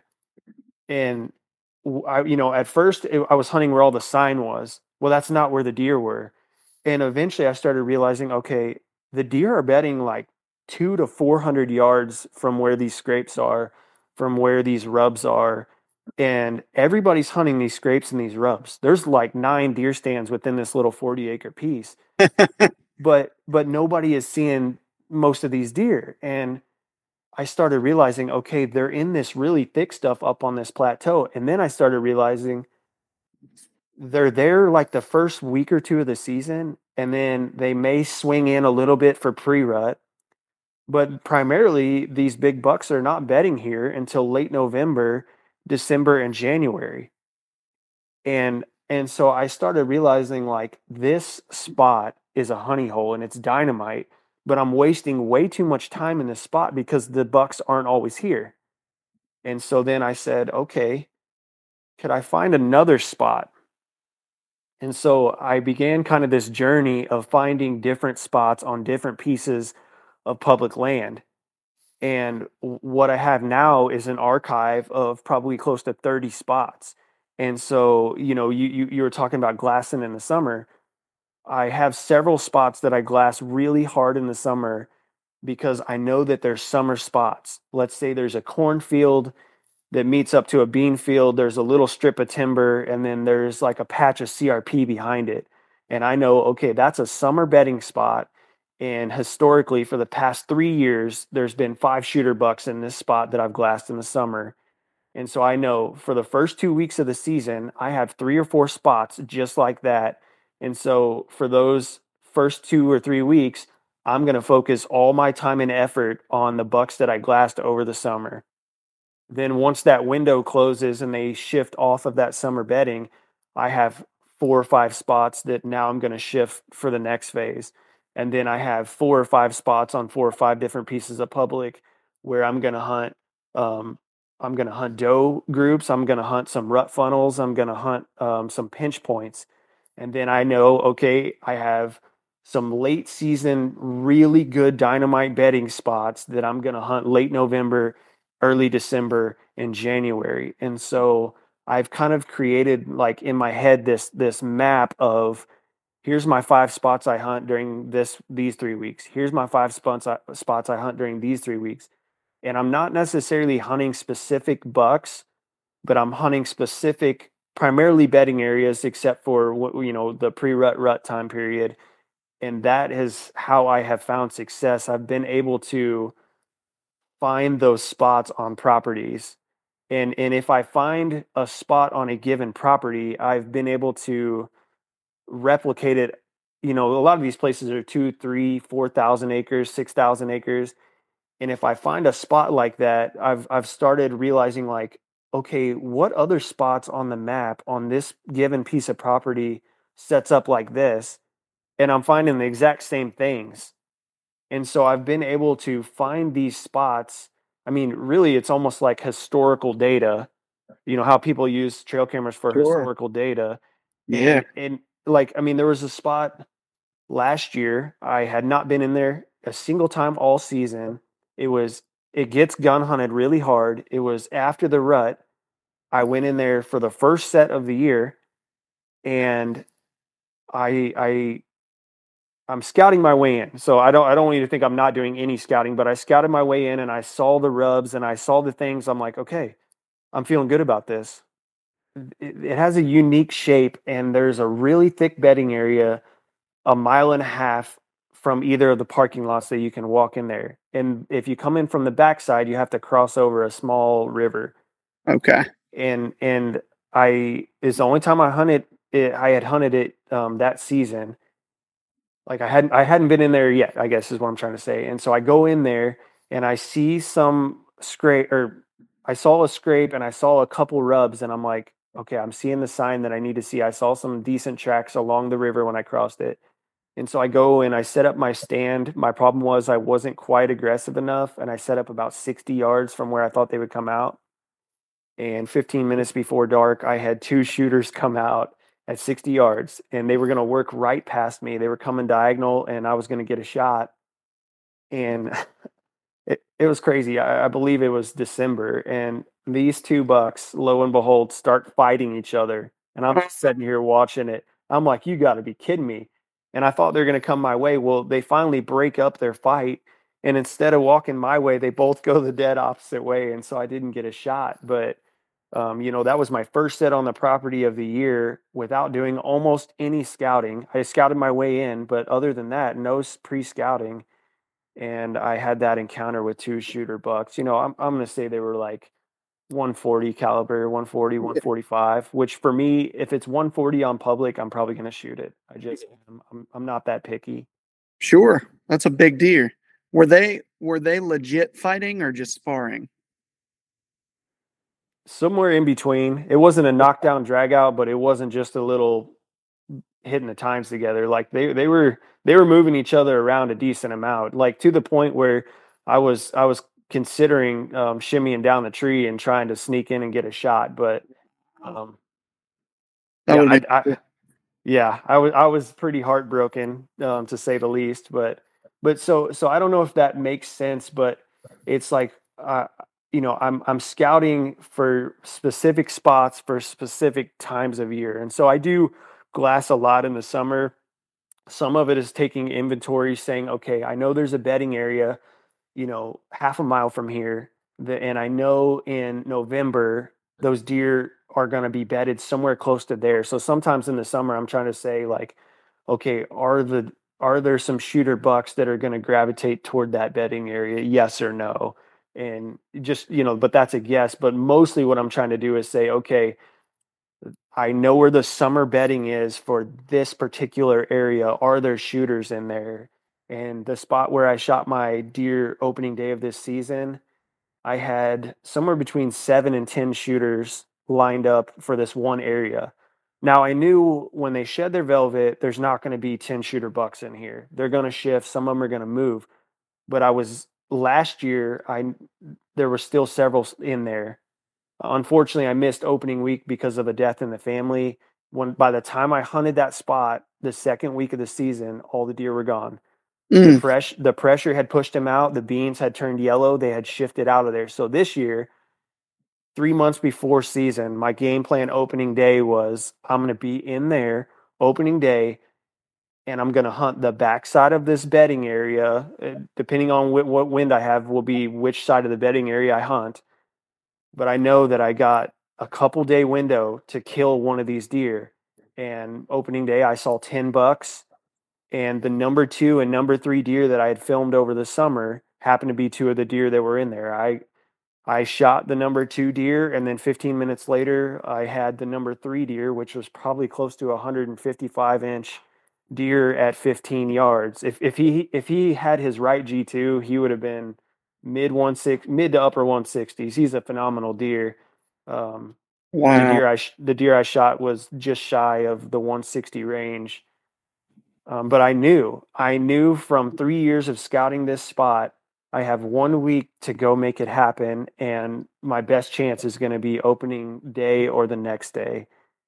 And I, you know, at first it, I was hunting where all the sign was. Well, that's not where the deer were. And eventually I started realizing, okay, the deer are bedding like two to four hundred yards from where these scrapes are, from where these rubs are. And everybody's hunting these scrapes and these rubs. There's like nine deer stands within this little forty acre piece, but, but nobody is seeing most of these deer. And I started realizing, okay, they're in this really thick stuff up on this plateau. And then I started realizing they're there like the first week or two of the season, and then they may swing in a little bit for pre-rut. But primarily, these big bucks are not bedding here until late November, December, and January. And and so I started realizing like this spot is a honey hole and it's dynamite, but I'm wasting way too much time in this spot because the bucks aren't always here. And so then I said, okay, could I find another spot? And so I began kind of this journey of finding different spots on different pieces of public land. And w- what I have now is an archive of probably close to thirty spots. And so, you know, you, you, you were talking about glassing in the summer. I have several spots that I glass really hard in the summer because I know that there's summer spots. Let's say there's a cornfield that meets up to a bean field. There's a little strip of timber, and then there's like a patch of C R P behind it. And I know, okay, that's a summer bedding spot. And historically, for the past three years, there's been five shooter bucks in this spot that I've glassed in the summer. And so I know for the first two weeks of the season, I have three or four spots just like that. And so for those first two or three weeks, I'm going to focus all my time and effort on the bucks that I glassed over the summer. Then once that window closes and they shift off of that summer bedding, I have four or five spots that now I'm going to shift for the next phase. And then I have four or five spots on four or five different pieces of public where I'm going to hunt. Um, I'm going to hunt doe groups. I'm going to hunt some rut funnels. I'm going to hunt um, some pinch points. And then I know, okay, I have some late season, really good dynamite bedding spots that I'm going to hunt late November, early December, and January. And so I've kind of created like in my head this this map of here's my five spots I hunt during this these three weeks. Here's my five spots I, spots I hunt during these three weeks. And I'm not necessarily hunting specific bucks, but I'm hunting specific, primarily bedding areas, except for what you know the pre-rut rut time period. And that is how I have found success. I've been able to find those spots on properties. And and if I find a spot on a given property, I've been able to replicate it. You know, a lot of these places are two, three, four thousand acres, six thousand acres. And if I find a spot like that, I've I've started realizing like, okay, what other spots on the map on this given piece of property sets up like this? And I'm finding the exact same things. And so I've been able to find these spots. I mean, really, it's almost like historical data. You know how people use trail cameras for Sure. historical data. Yeah. And, and like, I mean, there was a spot last year. I had not been in there a single time all season. It was, it gets gun hunted really hard. It was after the rut. I went in there for the first set of the year, and I, I, I'm scouting my way in. So I don't, I don't want you to think I'm not doing any scouting, but I scouted my way in and I saw the rubs and I saw the things. I'm like, okay, I'm feeling good about this. It, it has a unique shape, and there's a really thick bedding area a mile and a half from either of the parking lots that you can walk in there. And if you come in from the backside, you have to cross over a small river. Okay. And and I it's the only time I hunted it. I had hunted it um, that season. Like I hadn't I hadn't been in there yet, I guess is what I'm trying to say. And so I go in there and I see some scrape, or I saw a scrape and I saw a couple rubs, and I'm like, okay, I'm seeing the sign that I need to see. I saw some decent tracks along the river when I crossed it. And so I go and I set up my stand. My problem was I wasn't quite aggressive enough, and I set up about sixty yards from where I thought they would come out. And fifteen minutes before dark, I had two shooters come out at sixty yards, and they were going to work right past me. They were coming diagonal, and I was going to get a shot. And it, it was crazy. I, I believe it was December, and these two bucks, lo and behold, start fighting each other. And I'm just sitting here watching it. I'm like, you got to be kidding me. And I thought they were going to come my way. Well, they finally break up their fight. And instead of walking my way, they both go the dead opposite way. And so I didn't get a shot. But, um, you know, that was my first set on the property of the year without doing almost any scouting. I scouted my way in, but other than that, no pre-scouting. And I had that encounter with two shooter bucks. You know, I'm, I'm going to say they were like one forty caliber, one forty, one forty-five, which for me, if it's one forty on public, I'm probably going to shoot it. I just, I'm, I'm, I'm not that picky. Sure. That's a big deer. Were they, were they legit fighting or just sparring? Somewhere in between. It wasn't a knockdown drag out, but it wasn't just a little hitting the times together. Like they, they were, they were moving each other around a decent amount, like to the point where I was, I was considering um, shimmying down the tree and trying to sneak in and get a shot. But um, that yeah, would I, I, yeah, I was, I was pretty heartbroken um, to say the least, but, but so, so I don't know if that makes sense, but it's like, uh, you know, I'm, I'm scouting for specific spots for specific times of year. And so I do glass a lot in the summer. Some of it is taking inventory, saying, okay, I know there's a bedding area, you know, half a mile from here. The, and I know in November, those deer are going to be bedded somewhere close to there. So sometimes in the summer, I'm trying to say like, okay, are the, are there some shooter bucks that are going to gravitate toward that bedding area? Yes or no? And just, you know, but that's a guess. But mostly what I'm trying to do is say, okay, I know where the summer bedding is for this particular area. Are there shooters in there? And the spot where I shot my deer opening day of this season, I had somewhere between seven and ten shooters lined up for this one area. Now I knew when they shed their velvet, there's not going to be ten shooter bucks in here. They're going to shift. Some of them are going to move. But I was last year, I there were still several in there. Unfortunately, I missed opening week because of a death in the family. When by the time I hunted that spot, the second week of the season, all the deer were gone. Mm. The, fresh, the pressure had pushed them out. The beans had turned yellow. They had shifted out of there. So this year, three months before season, my game plan opening day was I'm going to be in there opening day, and I'm going to hunt the backside of this bedding area. Depending on wh- what wind I have will be which side of the bedding area I hunt. But I know that I got a couple day window to kill one of these deer. And opening day, I saw ten bucks. And the number two and number three deer that I had filmed over the summer happened to be two of the deer that were in there. I I shot the number two deer, and then fifteen minutes later, I had the number three deer, which was probably close to a one hundred fifty-five inch deer at fifteen yards. If if he if he had his right G two, he would have been mid one six mid to upper one sixties. He's a phenomenal deer. Um, wow. The deer I sh- the deer I shot was just shy of the one sixty range. Um, but I knew I knew from three years of scouting this spot, I have one week to go make it happen, and my best chance is going to be opening day or the next day.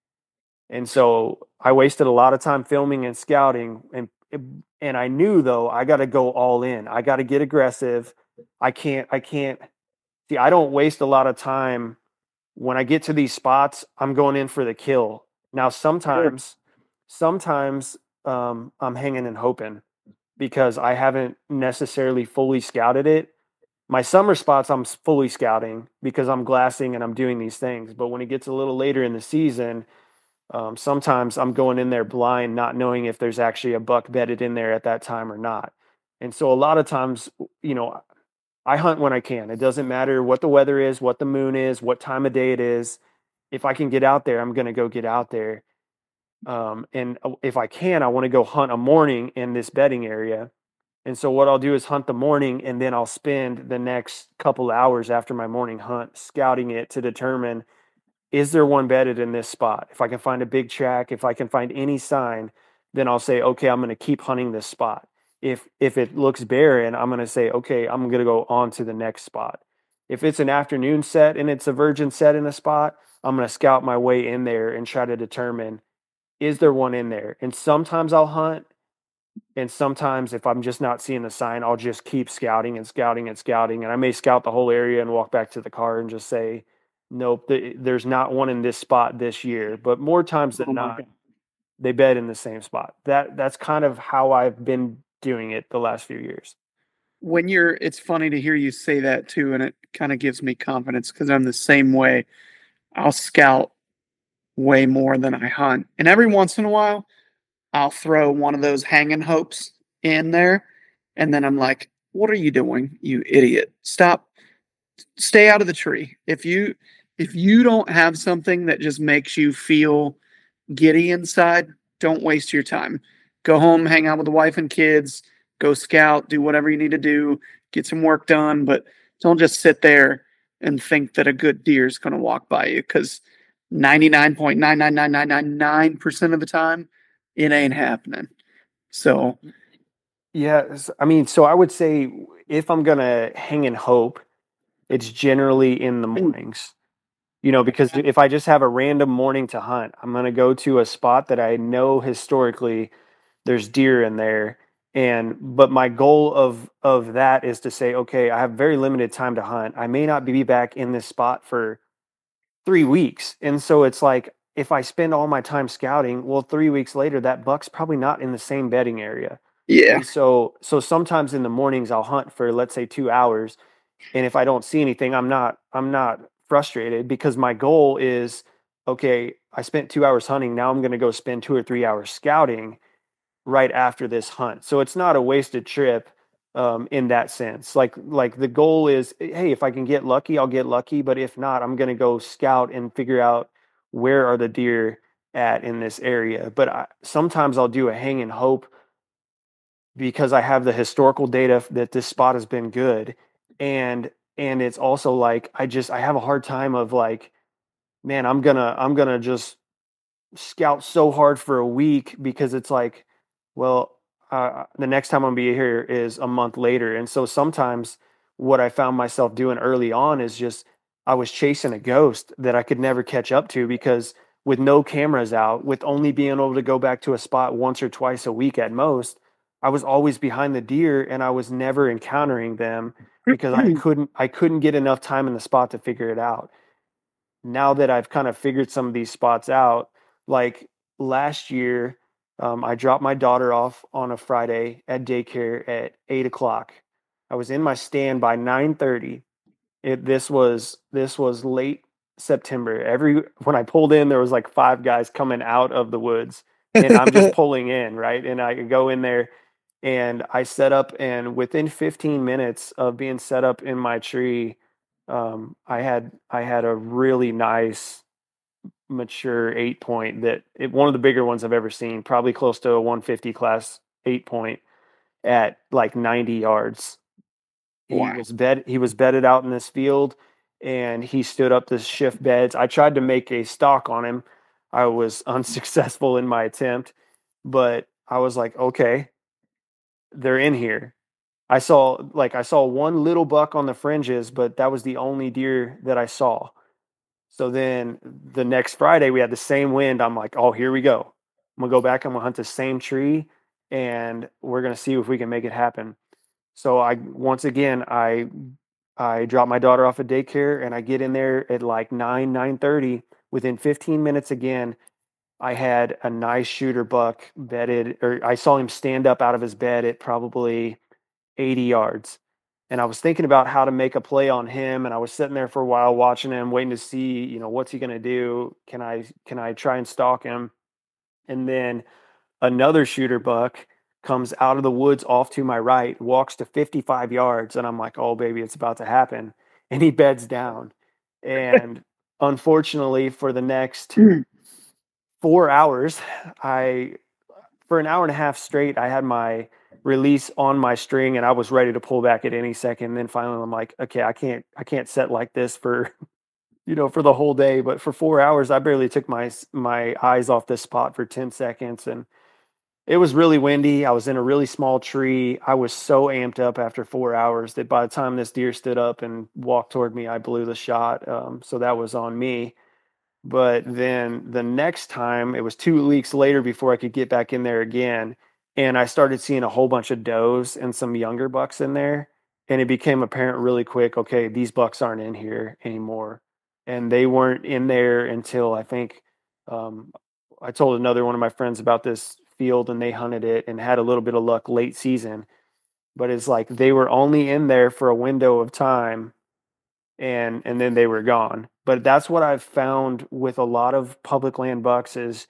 And so I wasted a lot of time filming and scouting, and and I knew though I got to go all in. I got to get aggressive. I can't, I can't see, I don't waste a lot of time when I get to these spots. I'm going in for the kill. Now, sometimes, sometimes um, I'm hanging and hoping because I haven't necessarily fully scouted it. My summer spots, I'm fully scouting because I'm glassing and I'm doing these things. But when it gets a little later in the season, um, sometimes I'm going in there blind, not knowing if there's actually a buck bedded in there at that time or not. And so a lot of times, you know, I hunt when I can. It doesn't matter what the weather is, what the moon is, what time of day it is. If I can get out there, I'm going to go get out there. Um, and if I can, I want to go hunt a morning in this bedding area. And so what I'll do is hunt the morning, and then I'll spend the next couple hours after my morning hunt scouting it to determine, is there one bedded in this spot? If I can find a big track, if I can find any sign, then I'll say, okay, I'm going to keep hunting this spot. If if it looks barren, I'm going to say, okay, I'm going to go on to the next spot. If it's an afternoon set and it's a virgin set in a spot, I'm going to scout my way in there and try to determine, is there one in there? And sometimes I'll hunt, and sometimes if I'm just not seeing the sign, I'll just keep scouting and scouting and scouting. And I may scout the whole area and walk back to the car and just say, nope, th- there's not one in this spot this year. But more times than Oh my not, God. they bed in the same spot. That That's kind of how I've been doing it the last few years. When you're, it's funny to hear you say that too, and it kind of gives me confidence because I'm the same way. I'll scout way more than I hunt, and every once in a while, I'll throw one of those hanging hopes in there, and then I'm like, "What are you doing, you idiot? Stop! stay out of the tree. If you if you don't have something that just makes you feel giddy inside, don't waste your time. Go home, hang out with the wife and kids, go scout, do whatever you need to do, get some work done, but don't just sit there and think that a good deer is going to walk by you, because ninety-nine point nine nine nine nine nine nine percent of the time, it ain't happening. So, yeah, I mean, so I would say if I'm going to hang in hope, it's generally in the mornings. You know, because if I just have a random morning to hunt, I'm going to go to a spot that I know historically there's deer in there. And but my goal of of that is to say, okay, I have very limited time to hunt. I may not be back in this spot for three weeks. And so it's like, if I spend all my time scouting, well, three weeks later, that buck's probably not in the same bedding area. Yeah. And so so sometimes in the mornings I'll hunt for, let's say, two hours. And if I don't see anything, I'm not I'm not frustrated, because my goal is, okay, I spent two hours hunting. Now I'm going to go spend two or three hours scouting right after this hunt. So it's not a wasted trip um, in that sense. Like, like the goal is, hey, if I can get lucky, I'll get lucky. But if not, I'm going to go scout and figure out where are the deer at in this area. But I, sometimes I'll do a hang and hope, because I have the historical data that this spot has been good. And, and it's also like, I just, I have a hard time of like, man, I'm gonna, I'm gonna just scout so hard for a week, because it's like, well, uh, the next time I'm gonna be here is a month later. And so sometimes what I found myself doing early on is just, I was chasing a ghost that I could never catch up to, because with no cameras out, with only being able to go back to a spot once or twice a week at most, I was always behind the deer, and I was never encountering them because I couldn't, I couldn't get enough time in the spot to figure it out. Now that I've kind of figured some of these spots out, like last year, um, I dropped my daughter off on a Friday at daycare at eight o'clock. I was in my stand by nine thirty. It, this was, this was late September. Every, when I pulled in, there was like five guys coming out of the woods, and I'm just pulling in, right? And I go in there and I set up, and within fifteen minutes of being set up in my tree, um, I had, I had a really nice, mature eight point that it, one of the bigger ones I've ever seen, probably close to a one fifty class eight point at like ninety yards. Wow. He was bed, he was bedded out in this field, and he stood up to shift beds. I tried to make a stalk on him. I was unsuccessful in my attempt, but I was like, okay, they're in here. I saw like I saw one little buck on the fringes, but that was the only deer that I saw. So then the next Friday we had the same wind. I'm like, oh, here we go. I'm gonna go back. I'm gonna hunt the same tree, and we're gonna see if we can make it happen. So I once again I I drop my daughter off at daycare, and I get in there at like nine nine thirty. Within fifteen minutes again, I had a nice shooter buck bedded, or I saw him stand up out of his bed at probably eighty yards. And I was thinking about how to make a play on him. And I was sitting there for a while watching him, waiting to see, you know, what's he going to do? Can I, can I try and stalk him? And then another shooter buck comes out of the woods off to my right, walks to fifty-five yards. And I'm like, oh baby, it's about to happen. And he beds down. And unfortunately for the next four hours, I, for an hour and a half straight, I had my release on my string, and I was ready to pull back at any second. And then finally I'm like, okay, I can't, I can't set like this for, you know, for the whole day. But for four hours, I barely took my, my eyes off this spot for ten seconds. And it was really windy. I was in a really small tree. I was so amped up after four hours that by the time this deer stood up and walked toward me, I blew the shot. Um, so that was on me. But then the next time, it was two weeks later before I could get back in there again. And I started seeing a whole bunch of does and some younger bucks in there. And it became apparent really quick, okay, these bucks aren't in here anymore. And they weren't in there until I think um, I told another one of my friends about this field, and they hunted it and had a little bit of luck late season. But it's like they were only in there for a window of time, and and then they were gone. But that's what I've found with a lot of public land bucks is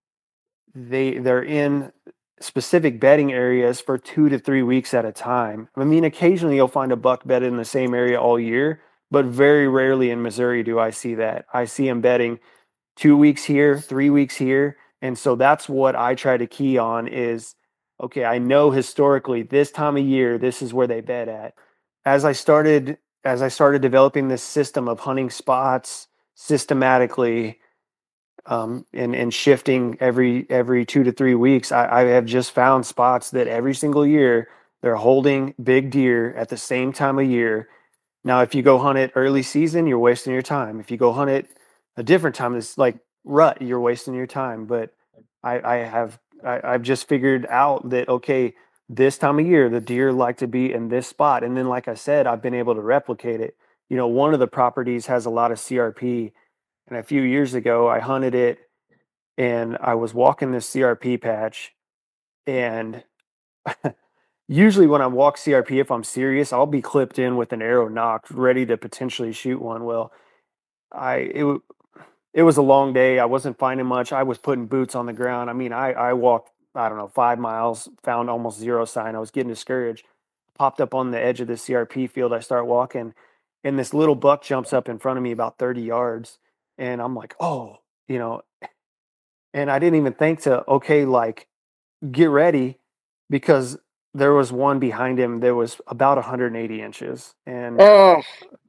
they they're in specific bedding areas for two to three weeks at a time. I mean, occasionally you'll find a buck bedded in the same area all year, but very rarely in Missouri do I see that. I see them bedding two weeks here, three weeks here. And so that's what I try to key on is, okay, I know historically this time of year, this is where they bed at. As I started, as I started developing this system of hunting spots systematically, um, and, and shifting every, every two to three weeks, I, I have just found spots that every single year they're holding big deer at the same time of year. Now, if you go hunt it early season, you're wasting your time. If you go hunt it a different time, it's like rut, you're wasting your time. But I, I have, I, I've just figured out that, okay, this time of year, the deer like to be in this spot. And then, like I said, I've been able to replicate it. You know, one of the properties has a lot of C R P. And a few years ago, I hunted it and I was walking this C R P patch. And usually when I walk C R P, if I'm serious, I'll be clipped in with an arrow nocked, ready to potentially shoot one. Well, I, it, it was a long day. I wasn't finding much. I was putting boots on the ground. I mean, I, I walked, I don't know, five miles, found almost zero sign. I was getting discouraged. Popped up on the edge of the C R P field. I start walking and this little buck jumps up in front of me about thirty yards. And I'm like, oh, you know, and I didn't even think to, okay, like get ready, because there was one behind him that was about one hundred eighty inches. And oh.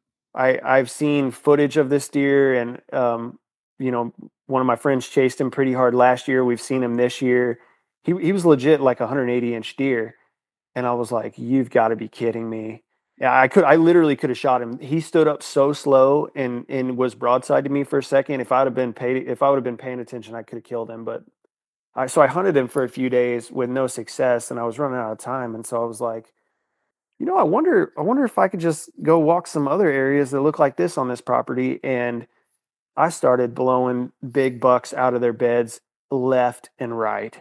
I, I've seen footage of this deer, and, um, you know, one of my friends chased him pretty hard last year. We've seen him this year. He he was legit like a one hundred eighty inch deer. And I was like, you've got to be kidding me. Yeah, I could, I literally could have shot him. He stood up so slow and, and was broadside to me for a second. If I'd have been paid, if I would have been paying attention, I could have killed him. But I, so I hunted him for a few days with no success, and I was running out of time. And so I was like, you know, I wonder, I wonder if I could just go walk some other areas that look like this on this property. And I started blowing big bucks out of their beds left and right.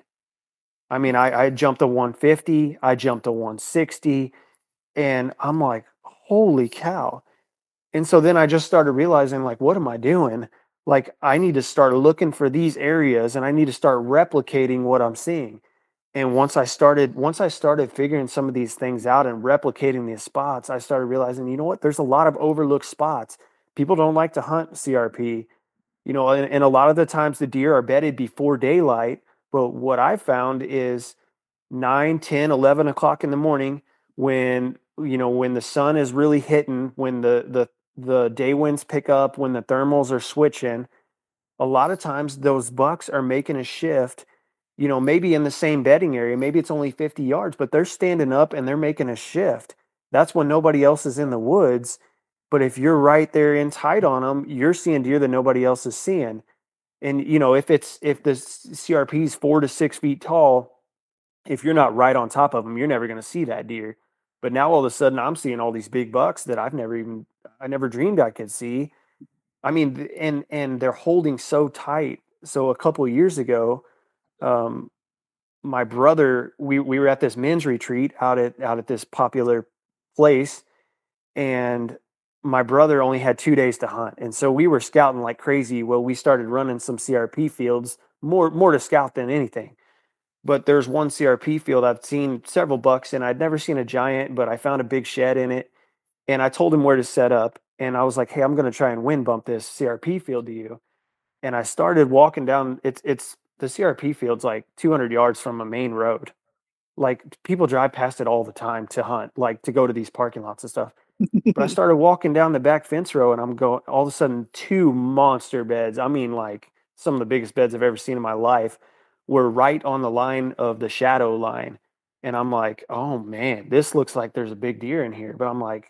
I mean, I, I jumped a one fifty, I jumped a one sixty, and I'm like, holy cow. And so then I just started realizing, like, what am I doing? Like, I need to start looking for these areas, and I need to start replicating what I'm seeing. And once I started, once I started figuring some of these things out and replicating these spots, I started realizing, you know what, there's a lot of overlooked spots. People don't like to hunt C R P, you know, and, and a lot of the times the deer are bedded before daylight. But what I found is nine, ten, eleven o'clock in the morning, when, you know, when the sun is really hitting, when the, the, the day winds pick up, when the thermals are switching, a lot of times those bucks are making a shift, you know, maybe in the same bedding area, maybe it's only fifty yards, but they're standing up and they're making a shift. That's when nobody else is in the woods. But if you're right there in tight on them, you're seeing deer that nobody else is seeing. And, you know, if it's, if the C R P is four to six feet tall, if you're not right on top of them, you're never going to see that deer. But now all of a sudden I'm seeing all these big bucks that I've never even, I never dreamed I could see. I mean, and, and they're holding so tight. So a couple of years ago, um, my brother, we, we were at this men's retreat out at, out at this popular place, and my brother only had two days to hunt. And so we were scouting like crazy. Well, we started running some C R P fields, more, more to scout than anything. But there's one C R P field I've seen several bucks in. I'd never seen a giant, but I found a big shed in it. And I told him where to set up. And I was like, hey, I'm going to try and wind bump this C R P field to you. And I started walking down. It's, it's the C R P field's like two hundred yards from a main road. Like, people drive past it all the time to hunt, like to go to these parking lots and stuff. But I started walking down the back fence row, and I'm going, all of a sudden, two monster beds. I mean, like some of the biggest beds I've ever seen in my life were right on the line of the shadow line. And I'm like, oh man, this looks like there's a big deer in here. But I'm like,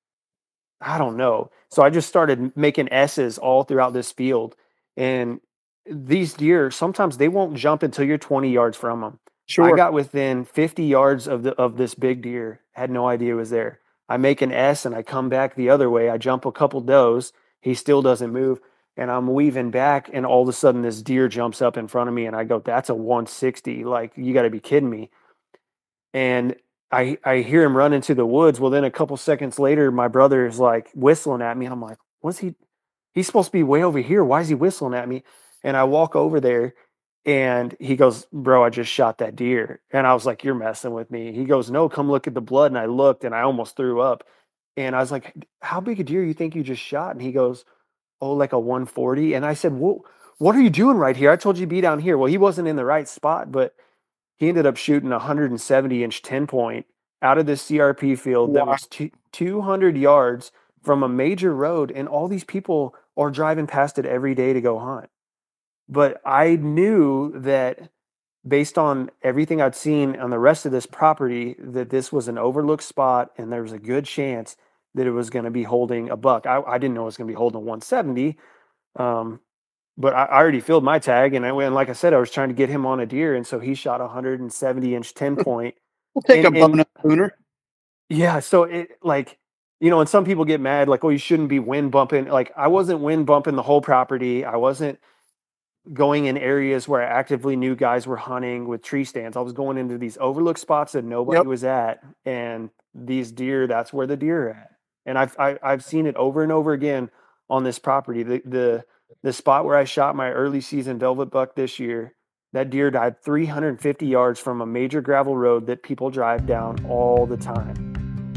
I don't know. So I just started making S's all throughout this field. And these deer, sometimes they won't jump until you're twenty yards from them. Sure. I got within fifty yards of the, of this big deer, had no idea it was there. I make an S and I come back the other way. I jump a couple does. He still doesn't move. And I'm weaving back, and all of a sudden this deer jumps up in front of me, and I go, that's a one sixty. Like, you got to be kidding me. And I I hear him run into the woods. Well, then a couple seconds later, my brother is like whistling at me. And I'm like, what's he? He's supposed to be way over here. Why is he whistling at me? And I walk over there, and he goes, bro, I just shot that deer. And I was like, you're messing with me. He goes, no, come look at the blood. And I looked, and I almost threw up. And I was like, how big a deer you think you just shot? And he goes, oh, like a one forty. And I said, well, what are you doing right here? I told you to be down here. Well, he wasn't in the right spot, but he ended up shooting a one seventy inch ten point out of this C R P field that was two, two hundred yards from a major road. And all these people are driving past it every day to go hunt. But I knew that based on everything I'd seen on the rest of this property, that this was an overlooked spot and there was a good chance that it was going to be holding a buck. I, I didn't know it was going to be holding a one seventy. Um, but I, I already filled my tag, and I went, like I said, I was trying to get him on a deer. And so he shot a one seventy inch ten point. We'll take and, a bonus booner. Yeah. So it like, you know, and some people get mad, like, oh, you shouldn't be wind bumping. Like, I wasn't wind bumping the whole property. I wasn't going in areas where I actively knew guys were hunting with tree stands. I was going into these overlooked spots that nobody Yep. was at. And these deer, that's where the deer are at. And I've, I, I've seen it over and over again on this property. The, the, the spot where I shot my early season velvet buck this year, that deer died three hundred fifty yards from a major gravel road that people drive down all the time.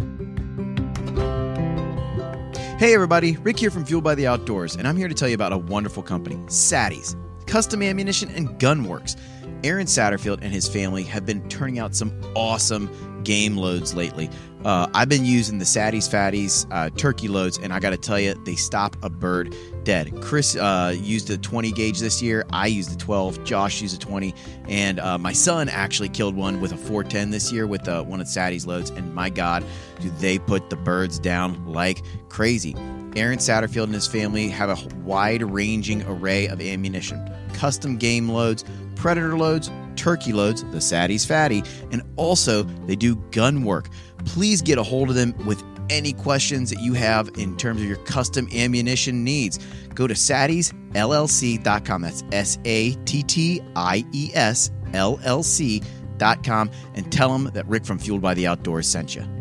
Hey everybody, Rick here from Fueled by the Outdoors, and I'm here to tell you about a wonderful company, Saddies, Custom Ammunition and Gunworks. Aaron Satterfield and his family have been turning out some awesome game loads lately. Uh, I've been using the Saddies Fatties uh, turkey loads, and I got to tell you, they stop a bird dead. Chris uh, used a twenty gauge this year. I used a twelve. Josh used a twenty. And uh, my son actually killed one with a four ten this year with uh, one of Saddies loads. And my God, do they put the birds down like crazy. Aaron Satterfield and his family have a wide-ranging array of ammunition. Custom game loads, predator loads, turkey loads, the Saddies Fatty, and also they do gun work. Please get a hold of them with any questions that you have in terms of your custom ammunition needs. Go to saddies L L C dot com. That's S A T T I E S L L C dot com, and tell them that Rick from Fueled by the Outdoors sent you.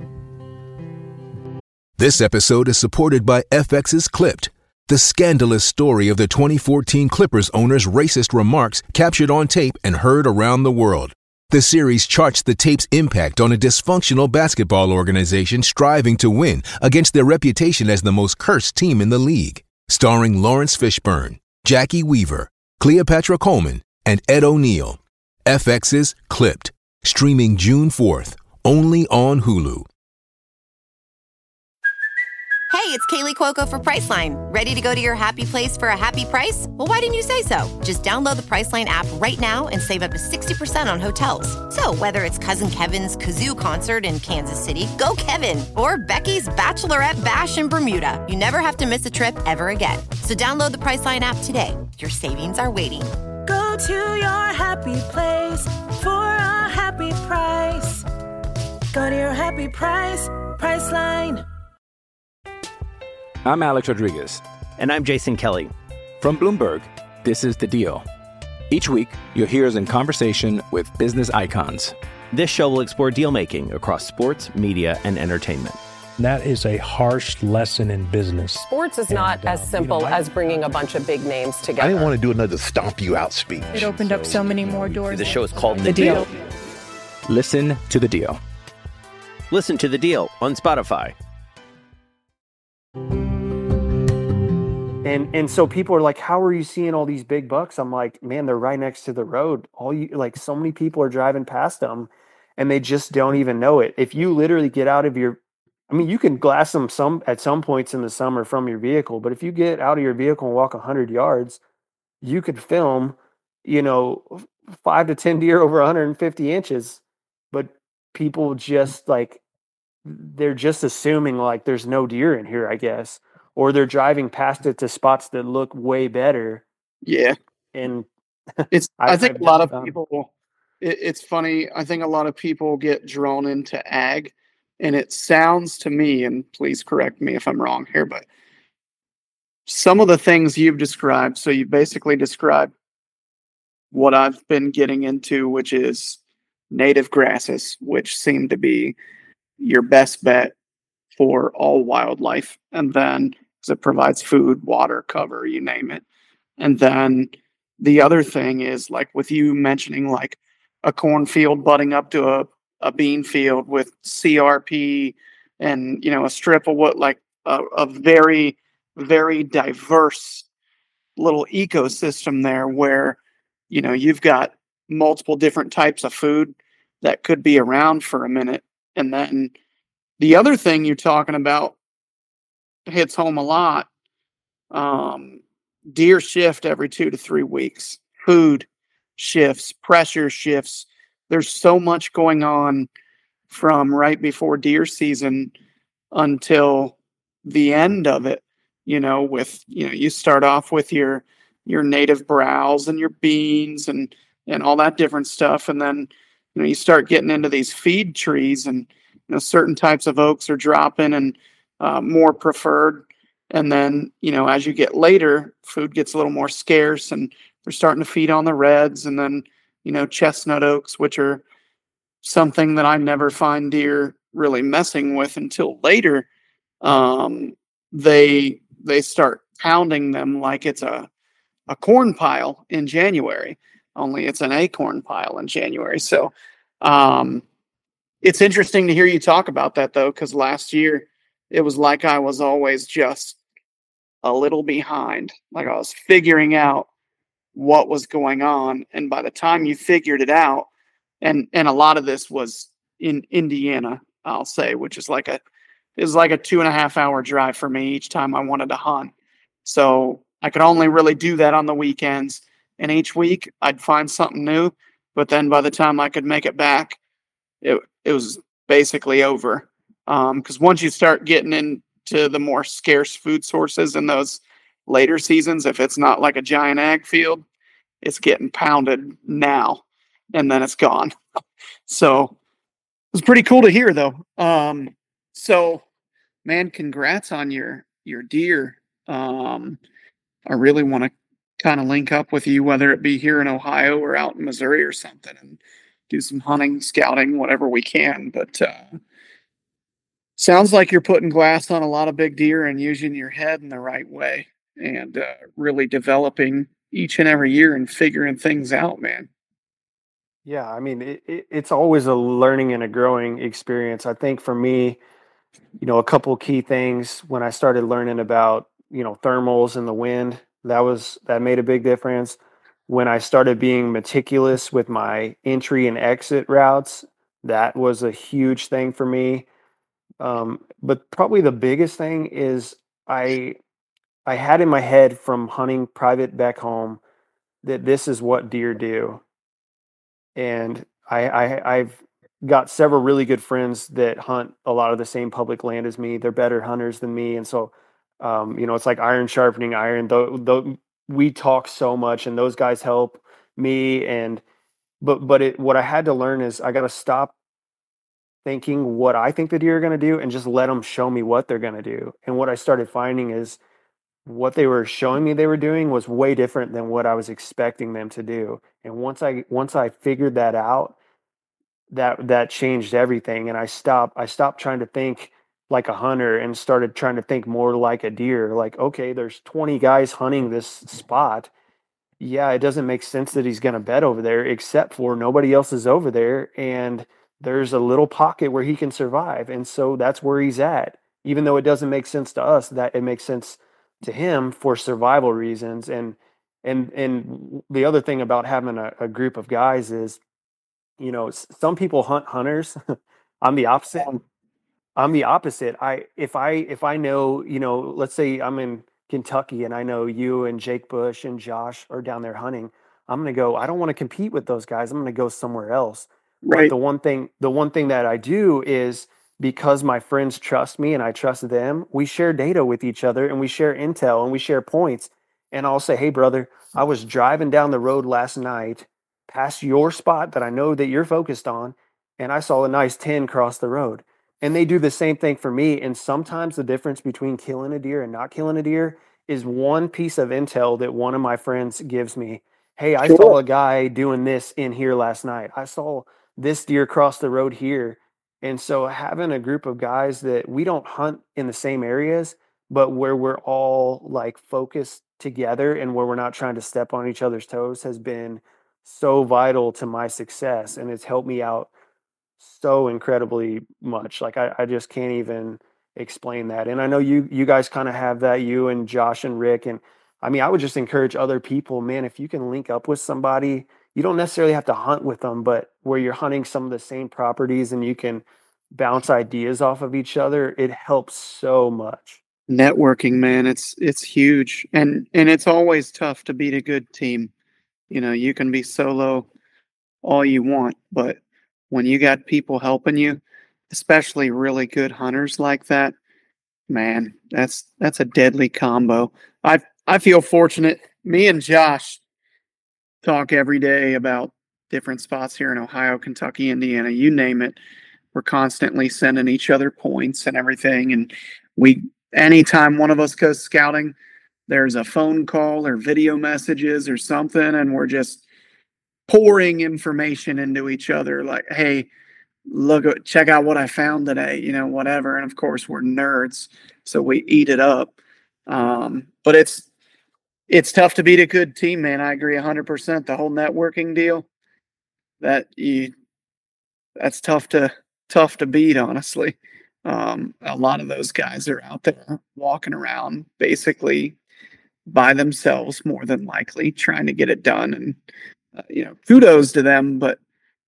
This episode is supported by F X's Clipped, the scandalous story of the twenty fourteen Clippers owner's racist remarks captured on tape and heard around the world. The series charts the tape's impact on a dysfunctional basketball organization striving to win against their reputation as the most cursed team in the league. Starring Lawrence Fishburne, Jackie Weaver, Cleopatra Coleman, and Ed O'Neill. F X's Clipped, streaming June fourth, only on Hulu. Hey, it's Kaylee Cuoco for Priceline. Ready to go to your happy place for a happy price? Well, why didn't you say so? Just download the Priceline app right now and save up to sixty percent on hotels. So whether it's Cousin Kevin's Kazoo Concert in Kansas City, go Kevin, or Becky's Bachelorette Bash in Bermuda, you never have to miss a trip ever again. So download the Priceline app today. Your savings are waiting. Go to your happy place for a happy price. Go to your happy price, Priceline. I'm Alex Rodriguez. And I'm Jason Kelly. From Bloomberg, this is The Deal. Each week, you'll hear us in conversation with business icons. This show will explore deal-making across sports, media, and entertainment. That is a harsh lesson in business. Sports is And, not uh, as simple you know, I- as bringing a bunch of big names together. I didn't want to do another stomp you out speech. It opened up so many more doors. The show is called The, The deal. Deal. Listen to The Deal. Listen to The Deal on Spotify. And and so people are like, how are you seeing all these big bucks? I'm like, man, they're right next to the road. All you like, so many people are driving past them and they just don't even know it. If you literally get out of your, I mean, you can glass them some at some points in the summer from your vehicle, but if you get out of your vehicle and walk a hundred yards, you could film, you know, five to ten deer over one hundred fifty inches. But people just like, they're just assuming like there's no deer in here, I guess. Or they're driving past it to spots that look way better. Yeah. And It's, I, I- think I've a lot of done- people, it, it's funny. I think a lot of people get drawn into ag, and it sounds to me, and please correct me if I'm wrong here, but some of the things you've described, so you basically described what I've been getting into, which is native grasses, which seem to be your best bet for all wildlife. And then, because it provides food, water, cover, you name it. And then the other thing is, like with you mentioning like a cornfield butting up to a, a bean field with C R P and, you know, a strip of what like a, a very, very diverse little ecosystem there where, you know, you've got multiple different types of food that could be around for a minute. And then the other thing you're talking about hits home a lot. Um, deer shift every two to three weeks. Food shifts, pressure shifts. There's so much going on from right before deer season until the end of it. You know, with you know, you start off with your your native browse and your beans and and all that different stuff, and then you know you start getting into these feed trees, and you know certain types of oaks are dropping and uh, more preferred. And then, you know, as you get later, food gets a little more scarce and they're starting to feed on the reds. And then, you know, chestnut oaks, which are something that I never find deer really messing with until later. Um, they, they start pounding them like it's a, a corn pile in January, only it's an acorn pile in January. So, um, it's interesting to hear you talk about that though, because last year it was like I was always just a little behind. Like I was figuring out what was going on. And by the time you figured it out, and and a lot of this was in Indiana, I'll say, which is like a it was like a two and a half hour drive for me each time I wanted to hunt. So I could only really do that on the weekends. And each week I'd find something new. But then by the time I could make it back, it it was basically over. Um, because once you start getting into the more scarce food sources in those later seasons, if it's not like a giant ag field, it's getting pounded now, and then it's gone. So it was pretty cool to hear, though. Um, so, man, congrats on your your deer. Um, I really want to kind of link up with you, whether it be here in Ohio or out in Missouri or something, and do some hunting, scouting, whatever we can. But uh, sounds like you're putting glass on a lot of big deer and using your head in the right way and uh, really developing each and every year and figuring things out, man. Yeah, I mean, it, it, it's always a learning and a growing experience. I think for me, you know, a couple key things when I started learning about, you know, thermals and the wind, that was, that made a big difference. When I started being meticulous with my entry and exit routes, that was a huge thing for me. Um, but probably the biggest thing is I I had in my head from hunting private back home that this is what deer do. And I, I I've got several really good friends that hunt a lot of the same public land as me. They're better hunters than me. And so um, you know, it's like iron sharpening iron. Though though we talk so much and those guys help me. And but but it what I had to learn is I gotta stop thinking what I think the deer are going to do and just let them show me what they're going to do. And what I started finding is what they were showing me they were doing was way different than what I was expecting them to do. And once I once I figured that out, that that changed everything. And I stopped I stopped trying to think like a hunter and started trying to think more like a deer. Like, okay, there's twenty guys hunting this spot. Yeah, it doesn't make sense that he's going to bed over there, except for nobody else is over there. And there's a little pocket where he can survive. And so that's where he's at. Even though it doesn't make sense to us, that it makes sense to him for survival reasons. And and and the other thing about having a, a group of guys is, you know, some people hunt hunters. I'm the opposite. I'm the opposite. I if I if I know, you know, let's say I'm in Kentucky and I know you and Jake Bush and Josh are down there hunting, I'm going to go, I don't want to compete with those guys. I'm going to go somewhere else. Right. But the one thing, the one thing that I do is because my friends trust me and I trust them, we share data with each other and we share intel and we share points. And I'll say, hey, brother, I was driving down the road last night past your spot that I know that you're focused on, and I saw a nice ten cross the road. And they do the same thing for me. And sometimes the difference between killing a deer and not killing a deer is one piece of intel that one of my friends gives me. Hey, I sure. saw a guy doing this in here last night. I saw this deer cross the road here. And so having a group of guys that we don't hunt in the same areas, but where we're all like focused together and where we're not trying to step on each other's toes has been so vital to my success. And it's helped me out so incredibly much. Like I, I just can't even explain that. And I know you you guys kind of have that, you and Josh and Rick. And I mean, I would just encourage other people, man, if you can link up with somebody, you don't necessarily have to hunt with them, but where you're hunting some of the same properties and you can bounce ideas off of each other, it helps so much. Networking, man, it's it's huge. And and it's always tough to beat a good team. You know, you can be solo all you want, but when you got people helping you, especially really good hunters like that, man, that's that's a deadly combo. I I feel fortunate. Me and Josh talk every day about different spots here in Ohio, Kentucky, Indiana, you name it. We're constantly sending each other points and everything. And we, anytime one of us goes scouting, there's a phone call or video messages or something, and we're just pouring information into each other. Like, hey, look, check out what I found today, you know, whatever. And of course, we're nerds, so we eat it up. Um, but it's it's tough to beat a good team, man. I agree one hundred percent. The whole networking deal, that you, that's tough to tough to beat, honestly. Um, a lot of those guys are out there walking around basically by themselves, more than likely, trying to get it done. And uh, you know, kudos to them, but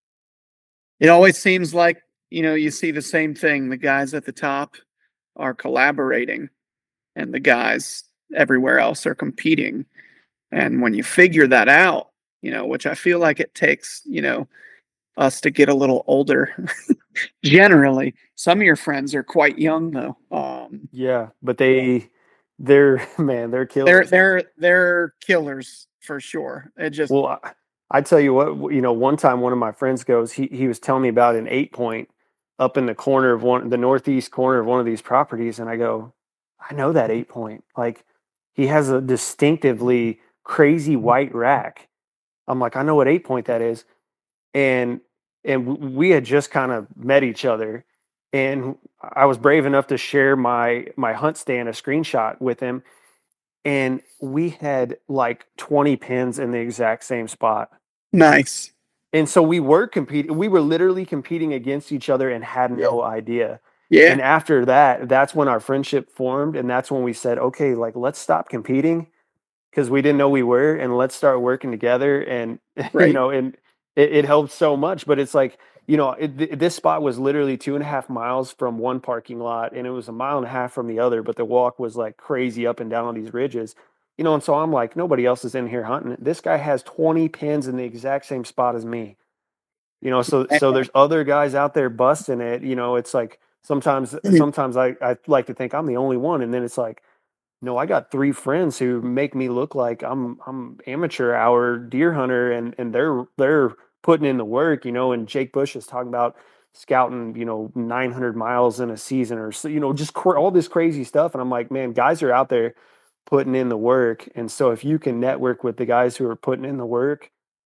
it always seems like, you know, you see the same thing. The guys at the top are collaborating and the guys everywhere else are competing. And when you figure that out, you know, which I feel like it takes, you know, us to get a little older. Generally, some of your friends are quite young though. Um, yeah, but they, they're, man, they're killers. They're, they're, they're killers for sure. It just, well, I, I tell you what, you know, one time one of my friends goes, he, he was telling me about an eight point up in the corner of one, the northeast corner of one of these properties. And I go, I know that eight point. Like, he has a distinctively crazy white rack. I'm like, I know what eight point that is. And, and we had just kind of met each other, and I was brave enough to share my, my hunt stand, a screenshot with him. And we had like twenty pins in the exact same spot. Nice. And so we were competing, we were literally competing against each other and had no idea. Yeah. And after that, that's when our friendship formed. And that's when we said, okay, like, let's stop competing, because we didn't know we were, and let's start working together. And, right. you know, and it, it helped so much. But it's like, you know, it, th- this spot was literally two and a half miles from one parking lot, and it was a mile and a half from the other, but the walk was like crazy up and down on these ridges, you know? And so I'm like, nobody else is in here hunting. This guy has twenty pins in the exact same spot as me, you know? So, so there's other guys out there busting it. You know, it's like, sometimes, sometimes I, I like to think I'm the only one. And then it's like, no, I got three friends who make me look like I'm, I'm amateur hour deer hunter, and, and they're, they're putting in the work, you know. And Jake Bush is talking about scouting, you know, nine hundred miles in a season, or, you know, just cr- all this crazy stuff. And I'm like, man, guys are out there putting in the work. And so if you can network with the guys who are putting in the work,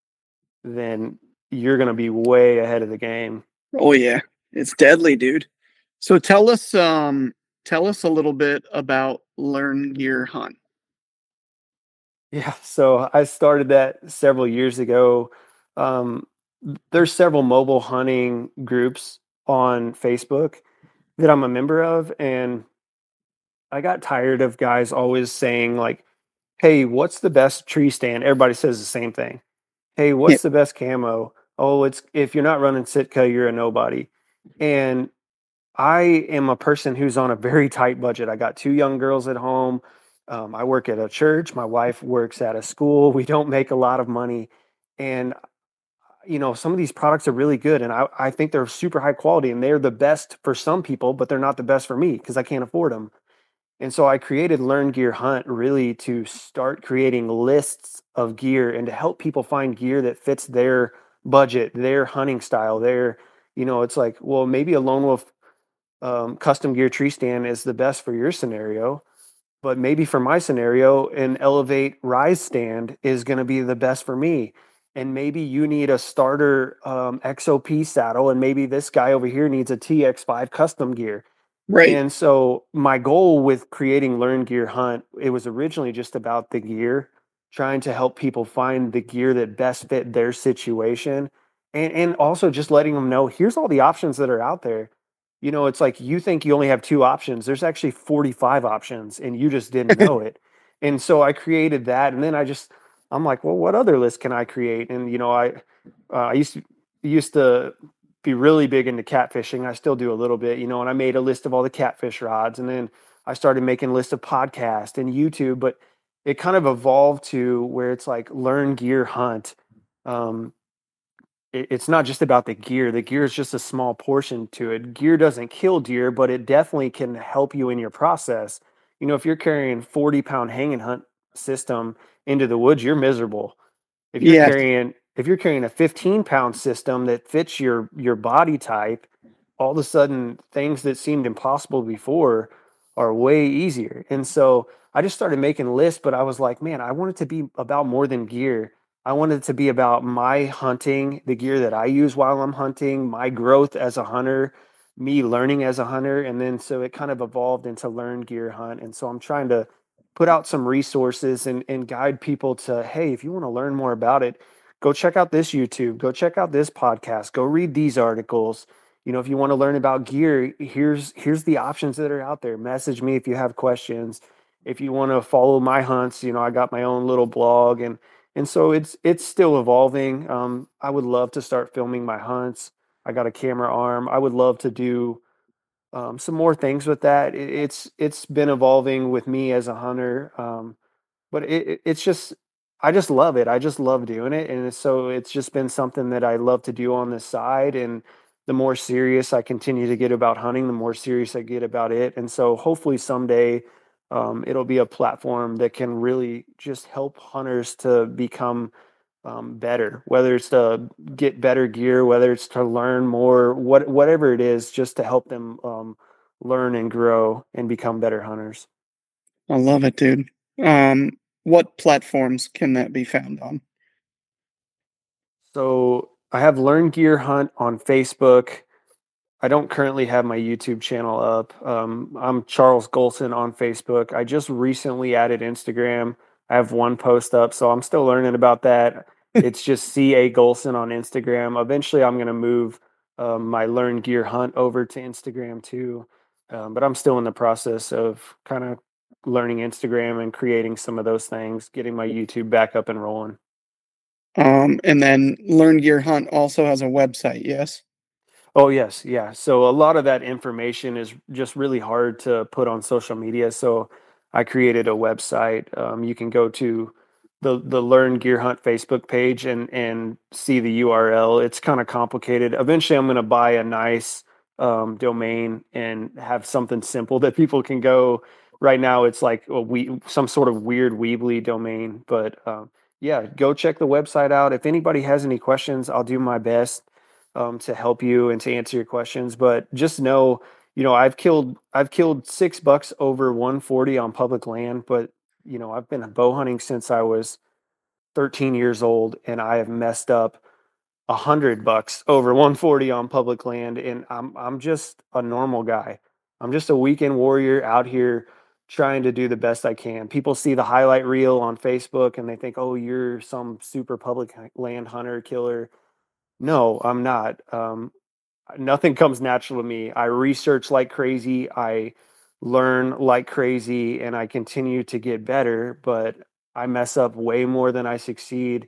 then you're going to be way ahead of the game. Oh yeah. It's deadly, dude. So tell us, um, tell us a little bit about Learn Gear Hunt. Yeah. So I started that several years ago. Um, there's several mobile hunting groups on Facebook that I'm a member of. And I got tired of guys always saying like, hey, what's the best tree stand? Everybody says the same thing. Hey, what's yeah. the best camo? Oh, it's, if you're not running Sitka, you're a nobody. And I am a person who's on a very tight budget. I got two young girls at home. Um, I work at a church. My wife works at a school. We don't make a lot of money. And, you know, some of these products are really good. And I, I think they're super high quality, and they're the best for some people, but they're not the best for me because I can't afford them. And so I created Learn Gear Hunt really to start creating lists of gear and to help people find gear that fits their budget, their hunting style, their, you know, it's like, well, maybe a Lone Wolf um, custom gear tree stand is the best for your scenario, but maybe for my scenario, an Elevate Rise stand is going to be the best for me. And maybe you need a starter um, X O P saddle, and maybe this guy over here needs a T X five custom gear. Right. And so my goal with creating Learn Gear Hunt, it was originally just about the gear, trying to help people find the gear that best fit their situation. and, and also just letting them know, here's all the options that are out there. You know, it's like you think you only have two options. There's actually forty-five options and you just didn't know it. And so I created that. And then I just, I'm like, well, what other list can I create? And, you know, I, uh, I used to, used to be really big into catfishing. I still do a little bit, you know, and I made a list of all the catfish rods. And then I started making a list of podcasts and YouTube, but it kind of evolved to where it's like learn, gear, hunt. Um, it, it's not just about the gear. The gear is just a small portion to it. Gear doesn't kill deer, but it definitely can help you in your process. You know, if you're carrying forty pound hang and hunt system into the woods, you're miserable. If you're Yes. carrying, if you're carrying a fifteen pound system that fits your, your body type, all of a sudden things that seemed impossible before are way easier. And so I just started making lists, but I was like, man, I want it to be about more than gear. I wanted it to be about my hunting, the gear that I use while I'm hunting, my growth as a hunter, me learning as a hunter. And then so it kind of evolved into learn, gear, hunt. And so I'm trying to put out some resources and, and guide people to, hey, if you want to learn more about it, go check out this YouTube, go check out this podcast, go read these articles. You know, if you want to learn about gear, here's here's the options that are out there. Message me if you have questions. If you want to follow my hunts, you know, I got my own little blog, and and so it's it's still evolving. Um, I would love to start filming my hunts. I got a camera arm. I would love to do um, some more things with that. It, it's it's been evolving with me as a hunter, um, but it, it, it's just I just love it. I just love doing it, and it's, so it's just been something that I love to do on the side. And the more serious I continue to get about hunting, the more serious I get about it. And so hopefully someday um, it'll be a platform that can really just help hunters to become um, better, whether it's to get better gear, whether it's to learn more, what, whatever it is, just to help them um, learn and grow and become better hunters. I love it, dude. Um, what platforms can that be found on? So I have Learn Gear Hunt on Facebook. I don't currently have my YouTube channel up. Um, I'm Charles Golson on Facebook. I just recently added Instagram. I have one post up, so I'm still learning about that. It's just C A Golson on Instagram. Eventually, I'm going to move um, my Learn Gear Hunt over to Instagram too. Um, but I'm still in the process of kind of learning Instagram and creating some of those things, getting my YouTube back up and rolling. Um, and then Learn Gear Hunt also has a website, yes? Oh, yes. Yeah. So a lot of that information is just really hard to put on social media. So I created a website. Um, you can go to the, the Learn Gear Hunt Facebook page and, and see the U R L. It's kind of complicated. Eventually, I'm going to buy a nice um, domain and have something simple that people can go. Right now, it's like a we some sort of weird Weebly domain, but um, yeah, go check the website out. If anybody has any questions, I'll do my best um, to help you and to answer your questions. But just know, you know, I've killed I've killed six bucks over one forty on public land, but you know, I've been bow hunting since I was thirteen years old, and I have messed up a hundred bucks over one forty on public land, and I'm I'm just a normal guy. I'm just a weekend warrior out here trying to do the best I can. People see the highlight reel on Facebook and they think, oh, you're some super public land hunter killer. No, I'm not. Um, nothing comes natural to me. I research like crazy. I learn like crazy, and I continue to get better, but I mess up way more than I succeed.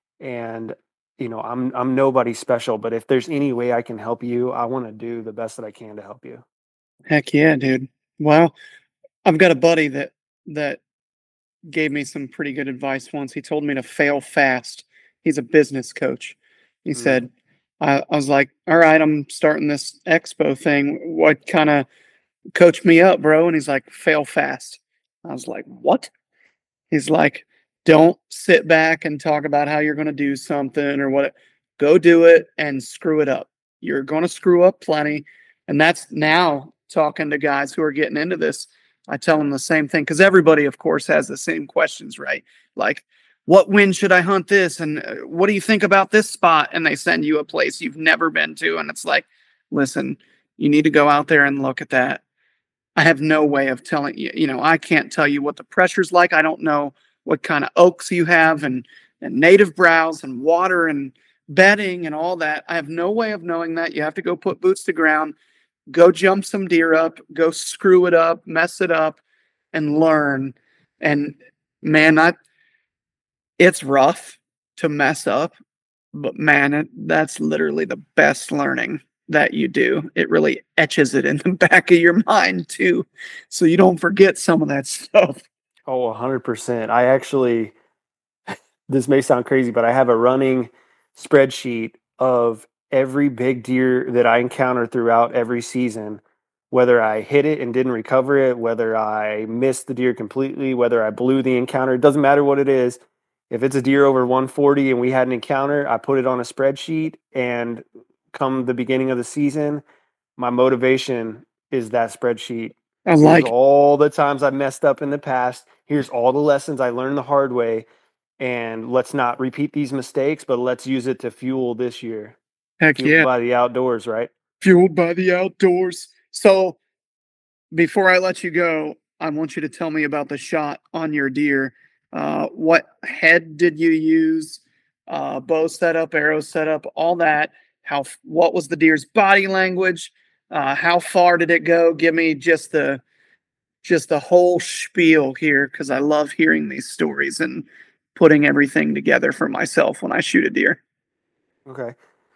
And, you know, I'm, I'm nobody special, but if there's any way I can help you, I want to do the best that I can to help you. Heck yeah, dude. Well, I've got a buddy that that gave me some pretty good advice once. He told me to fail fast. He's a business coach. He mm. said, I, I was like, all right, I'm starting this expo thing. What kind of coach me up, bro? And he's like, fail fast. I was like, what? He's like, don't sit back and talk about how you're going to do something or what. Go do it and screw it up. You're going to screw up plenty. And that's now talking to guys who are getting into this. I tell them the same thing because everybody, of course, has the same questions, right? Like, what wind should I hunt this? And uh, what do you think about this spot? And they send you a place you've never been to. And it's like, listen, you need to go out there and look at that. I have no way of telling you, you know, I can't tell you what the pressure's like. I don't know what kind of oaks you have and, and native browse and water and bedding and all that. I have no way of knowing that. You have to go put boots to ground, go jump some deer up, go screw it up, mess it up, and learn. And man, that it's rough to mess up, but man, it, that's literally the best learning that you do. It really etches it in the back of your mind too, so you don't forget some of that stuff. Oh, one hundred percent. I actually, this may sound crazy, but I have a running spreadsheet of every big deer that I encounter throughout every season, whether I hit it and didn't recover it, whether I missed the deer completely, whether I blew the encounter. It doesn't matter what it is. If it's a deer over one forty and we had an encounter, I put it on a spreadsheet, and come the beginning of the season, my motivation is that spreadsheet. I like Here's all the times I messed up in the past. Here's all the lessons I learned the hard way. And let's not repeat these mistakes, but let's use it to fuel this year. Heck Fueled yeah. by the outdoors, right? Fueled by the outdoors. So before I let you go, I want you to tell me about the shot on your deer. Uh, what head did you use? Uh, bow setup, arrow setup, all that. How? What was the deer's body language? Uh, how far did it go? Give me just the just the whole spiel here, because I love hearing these stories and putting everything together for myself when I shoot a deer. Okay.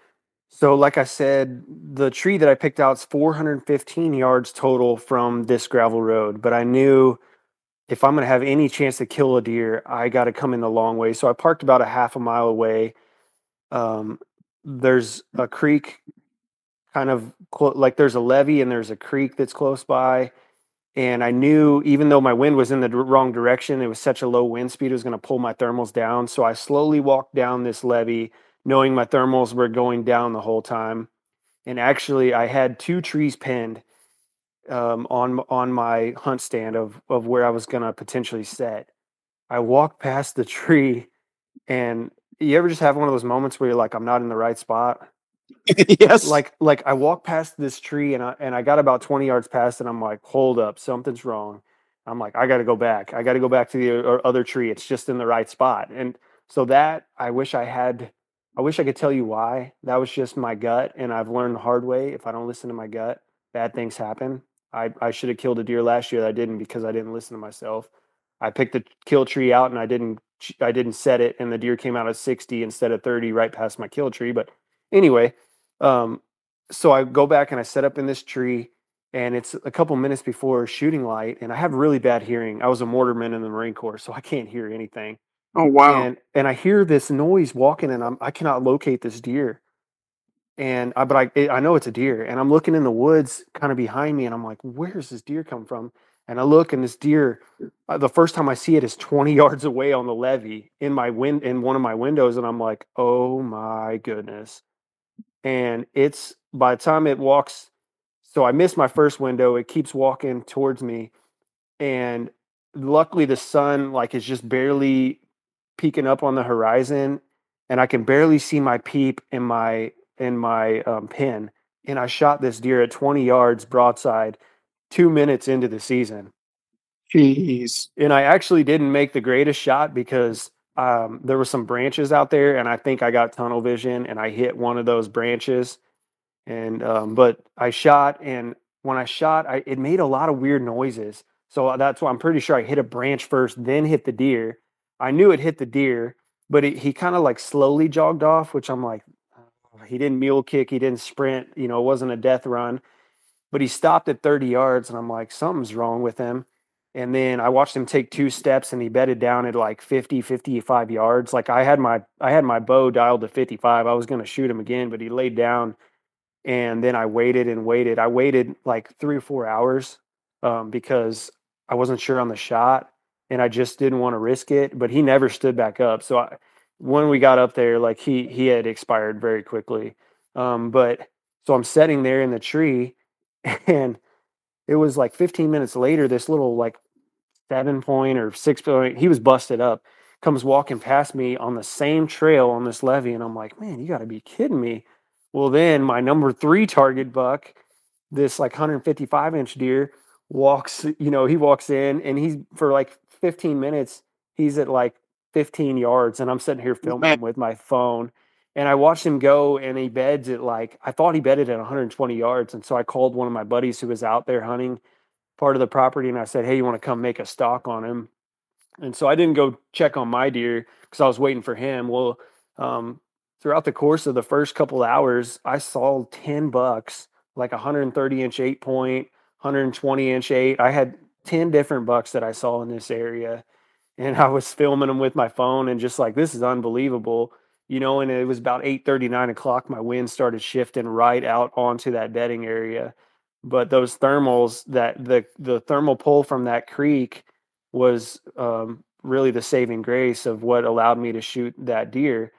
So like I said, the tree that I picked out is four hundred fifteen yards total from this gravel road, but I knew if I'm going to have any chance to kill a deer, I got to come in the long way. So I parked about a half a mile away. Um, there's a creek kind of clo- like there's a levee and there's a creek that's close by. And I knew, even though my wind was in the d- wrong direction, it was such a low wind speed, it was going to pull my thermals down. So I slowly walked down this levee, knowing my thermals were going down the whole time. And actually, I had two trees pinned um, on on my hunt stand of of where I was going to potentially set. I walked past the tree, and you ever just have one of those moments where you're like, I'm not in the right spot? Yes. Like like I walked past this tree, and I and I got about twenty yards past it. I'm like, hold up, something's wrong. I'm like, I got to go back. I got to go back to the o- other tree. It's just in the right spot. And so that I wish I had. I wish I could tell you why. That was just my gut, and I've learned the hard way. If I don't listen to my gut, bad things happen. I I should have killed a deer last year. I didn't, because I didn't listen to myself. I picked the kill tree out, and I didn't ch- I didn't set it, and the deer came out at sixty instead of thirty, right past my kill tree. But anyway, um, so I go back and I set up in this tree, and it's a couple minutes before shooting light, and I have really bad hearing. I was a mortarman in the Marine Corps, so I can't hear anything. Oh, wow. And and I hear this noise walking, and I'm I cannot locate this deer. And I, but I it, I know it's a deer, and I'm looking in the woods kind of behind me, and I'm like, where's this deer come from? And I look, and this deer, uh, the first time I see it is twenty yards away on the levee in my win in one of my windows, and I'm like, oh my goodness. And it's, by the time it walks, so I missed my first window. It keeps walking towards me, and luckily the sun like is just barely peeking up on the horizon, and I can barely see my peep in my in my um, pin. And I shot this deer at twenty yards broadside, two minutes into the season. Jeez. And I actually didn't make the greatest shot because um, there were some branches out there, and I think I got tunnel vision, and I hit one of those branches. And um, but I shot, and when I shot, I, it made a lot of weird noises. So that's why I'm pretty sure I hit a branch first, then hit the deer. I knew it hit the deer, but it, he kind of like slowly jogged off, which I'm like, oh, he didn't mule kick, he didn't sprint, you know, it wasn't a death run. But he stopped at thirty yards, and I'm like, something's wrong with him. And then I watched him take two steps, and he bedded down at like fifty, fifty-five yards. Like I had my I had my bow dialed to fifty-five. I was going to shoot him again, but he laid down. And then I waited and waited. I waited like three or four hours um, because I wasn't sure on the shot, and I just didn't want to risk it. But he never stood back up. So I, when we got up there, like he he had expired very quickly. Um, but so I'm sitting there in the tree, and it was like fifteen minutes later, this little like seven point or six point, he was busted up, comes walking past me on the same trail on this levee. And I'm like, man, you got to be kidding me. Well, then my number three target buck, this like one fifty-five inch deer, walks, you know, he walks in, and he's for like fifteen minutes, he's at like fifteen yards, and I'm sitting here filming him with my phone. And I watched him go, and he beds at like, I thought he bedded at one hundred twenty yards. And so I called one of my buddies who was out there hunting part of the property, and I said, hey, you want to come make a stalk on him? And so I didn't go check on my deer because I was waiting for him. Well, um, throughout the course of the first couple hours, I saw ten bucks, like one hundred thirty inch eight point, one hundred twenty inch eight. I had ten different bucks that I saw in this area, and I was filming them with my phone and just like, this is unbelievable. You know, and it was about eight thirty, nine o'clock. My wind started shifting right out onto that bedding area. But those thermals, that the the thermal pull from that creek was um, really the saving grace of what allowed me to shoot that deer.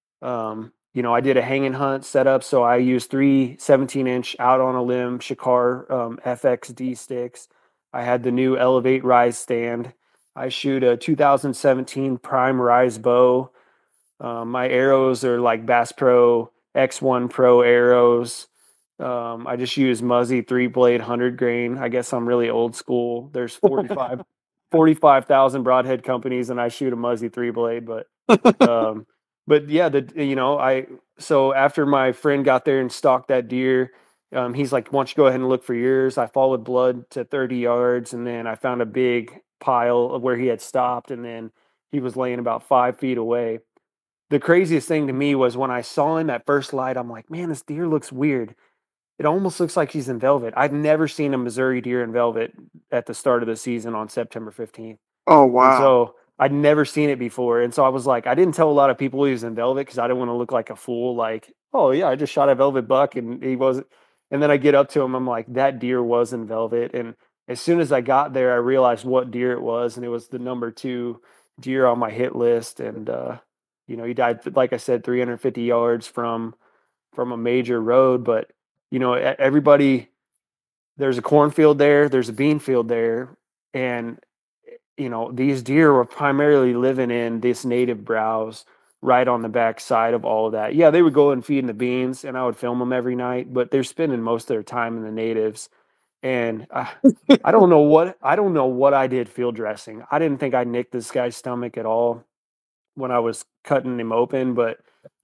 Um, you know, I did a hanging hunt setup, so I used three seventeen inch out on a limb Shakar um, F X D sticks. I had the new Elevate Rise stand. I shoot a two thousand seventeen Prime Rise bow. Um, my arrows are like Bass Pro X one Pro arrows. Um, I just use Muzzy three blade hundred grain. I guess I'm really old school. There's forty-five, forty-five thousand broadhead companies, and I shoot a Muzzy three blade. But, um, but yeah, the you know I so after my friend got there and stalked that deer, um, he's like, "Why don't you go ahead and look for yours?" I followed blood to thirty yards, and then I found a big pile of where he had stopped, and then he was laying about five feet away. The craziest thing to me was when I saw him at first light, I'm like, man, this deer looks weird. It almost looks like he's in velvet. I've never seen a Missouri deer in velvet at the start of the season on September fifteenth. Oh, wow. And so I'd never seen it before. And so I was like, I didn't tell a lot of people he was in velvet because I didn't want to look like a fool. Like, oh, yeah, I just shot a velvet buck and he wasn't. And then I get up to him. I'm like, that deer was in velvet. And as soon as I got there, I realized what deer it was. And it was the number two deer on my hit list. And, uh, you know, he died, like I said, three hundred fifty yards from from a major road. But, you know, everybody, there's a cornfield there, there's a bean field there. And, you know, these deer were primarily living in this native browse right on the back side of all of that. Yeah, they would go and feed in the beans, and I would film them every night, but they're spending most of their time in the natives. And I, I don't know what I don't know what I did field dressing. I didn't think I nicked this guy's stomach at all when I was cutting him open, but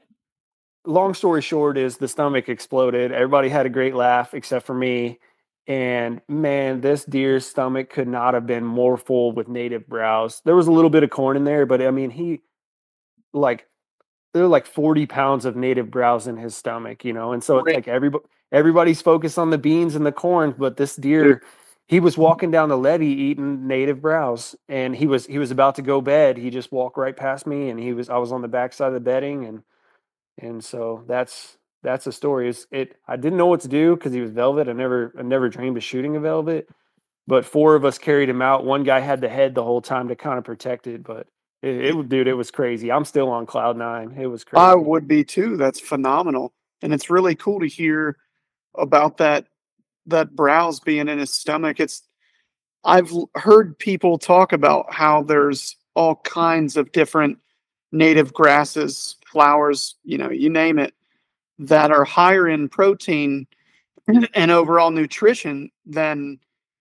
long story short is the stomach exploded. Everybody had a great laugh except for me. And man, this deer's stomach could not have been more full with native browse. There was a little bit of corn in there, but I mean, he like, there were like forty pounds of native browse in his stomach, you know? And so it's like everybody, everybody's focused on the beans and the corn, but this deer, he was walking down the levee eating native browse, and he was, he was about to go bed. He just walked right past me, and he was, I was on the backside of the bedding. And, and so that's, that's the story. Is it, I didn't know what to do because he was velvet. I never, I never dreamed of shooting a velvet, but four of us carried him out. One guy had the head the whole time to kind of protect it, but it, it dude, it was crazy. I'm still on cloud nine. It was crazy. I would be too. That's phenomenal. And it's really cool to hear about that, that browse being in his stomach. It's, I've heard people talk about how there's all kinds of different native grasses, flowers, you know, you name it, that are higher in protein and overall nutrition than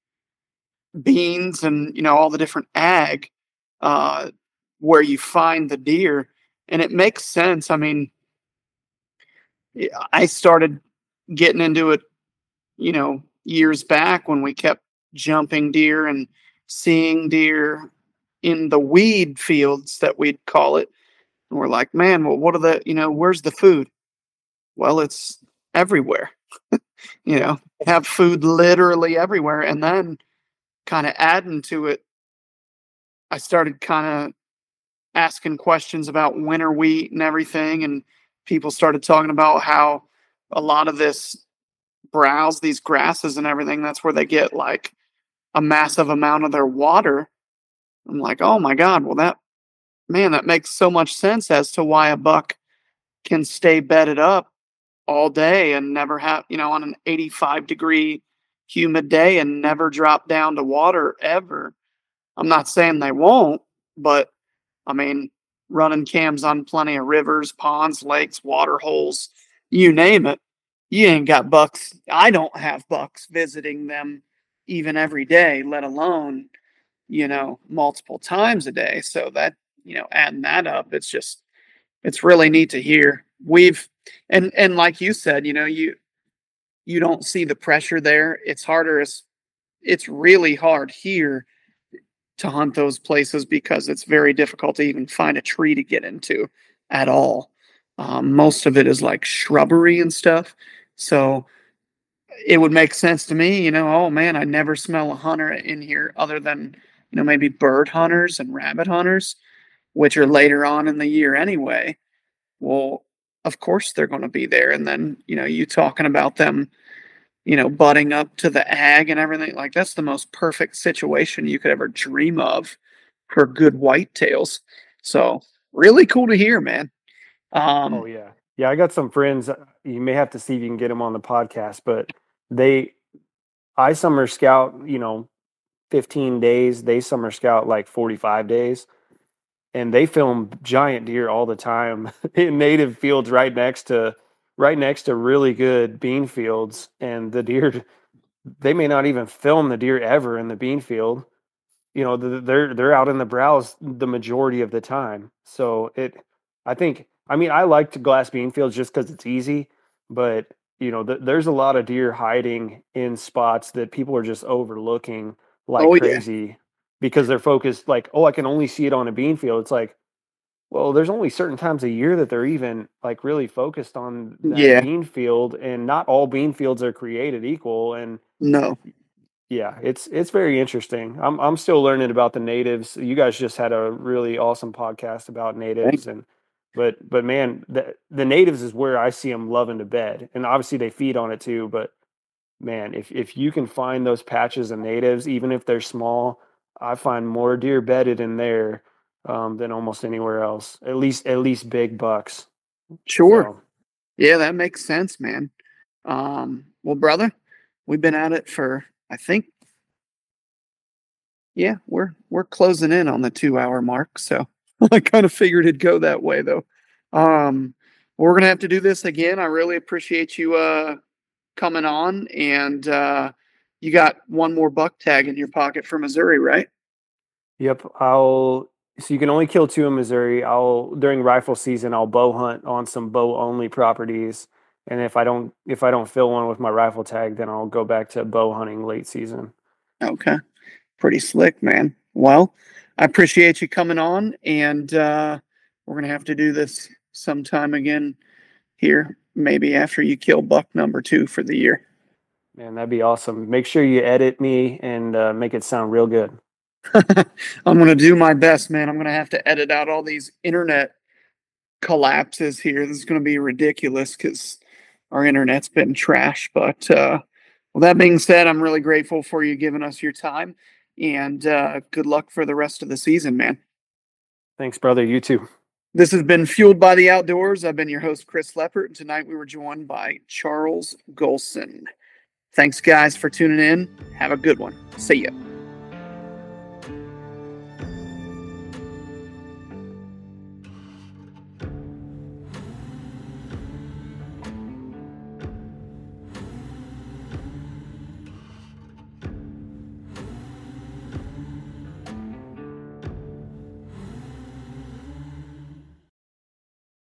beans and, you know, all the different ag, uh, where you find the deer. And it makes sense. I mean, I started getting into it, you know, years back when we kept jumping deer and seeing deer in the weed fields that we'd call it. And we're like, man, well, what are the, you know, where's the food? Well, it's everywhere. You know, have food literally everywhere. And then kind of adding to it, I started kind of asking questions about winter wheat and everything. And people started talking about how a lot of this browse, these grasses and everything, that's where they get like a massive amount of their water. I'm like, oh my God, well that, man, that makes so much sense as to why a buck can stay bedded up all day and never have, you know, on an eighty-five degree humid day and never drop down to water ever. I'm not saying they won't, but I mean, running cams on plenty of rivers, ponds, lakes, water holes, you name it. You ain't got bucks. I don't have bucks visiting them even every day, let alone, you know, multiple times a day. So that, you know, adding that up, it's just, it's really neat to hear. we've, and, and like you said, you know, you, you don't see the pressure there. It's harder. It's, it's really hard here to hunt those places because it's very difficult to even find a tree to get into at all. Um, most of it is like shrubbery and stuff. So it would make sense to me, you know, oh man, I never smell a hunter in here other than, you know, maybe bird hunters and rabbit hunters, which are later on in the year anyway. Well, of course they're going to be there. And then, you know, you talking about them, you know, butting up to the ag and everything, like that's the most perfect situation you could ever dream of for good whitetails. So really cool to hear, man. Um, oh yeah. Yeah. I got some friends, you may have to see if you can get them on the podcast, but they, I summer scout, you know, fifteen days, they summer scout like forty-five days, and they film giant deer all the time in native fields right next to, right next to really good bean fields. And the deer, they may not even film the deer ever in the bean field. You know, they're, they're out in the browse the majority of the time. So it, I think, I mean, I like to glass bean fields just because it's easy, but you know, th- there's a lot of deer hiding in spots that people are just overlooking like oh, crazy yeah. because they're focused like, oh, I can only see it on a bean field. It's like, well, there's only certain times a year that they're even like really focused on that yeah. bean field, and not all bean fields are created equal. And no, yeah, it's, it's very interesting. I'm, I'm still learning about the natives. You guys just had a really awesome podcast about natives. Thanks. and, but, but man, the, the natives is where I see them loving to bed, and obviously they feed on it too. But man, if, if you can find those patches of natives, even if they're small, I find more deer bedded in there um, than almost anywhere else. At least, at least big bucks. Sure. So. Yeah, that makes sense, man. Um, well, brother, we've been at it for, I think, yeah, we're, we're closing in on the two hour mark. So I kind of figured it'd go that way though. Um, we're going to have to do this again. I really appreciate you, uh, coming on, and, uh, you got one more buck tag in your pocket for Missouri, right? Yep. I'll, so you can only kill two in Missouri. I'll, during rifle season, I'll bow hunt on some bow only properties. And if I don't, if I don't fill one with my rifle tag, then I'll go back to bow hunting late season. Okay. Pretty slick, man. Well, I appreciate you coming on, and, uh, we're going to have to do this sometime again here, maybe after you kill buck number two for the year. Man, that'd be awesome. Make sure you edit me and uh, make it sound real good. I'm going to do my best, man. I'm going to have to edit out all these internet collapses here. This is going to be ridiculous because our internet's been trash. But uh, well, that being said, I'm really grateful for you giving us your time, and uh, good luck for the rest of the season, man. Thanks, brother. You too. This has been Fueled by the Outdoors. I've been your host, Chris Leppert, and tonight we were joined by Charles Golson. Thanks, guys, for tuning in. Have a good one. See ya.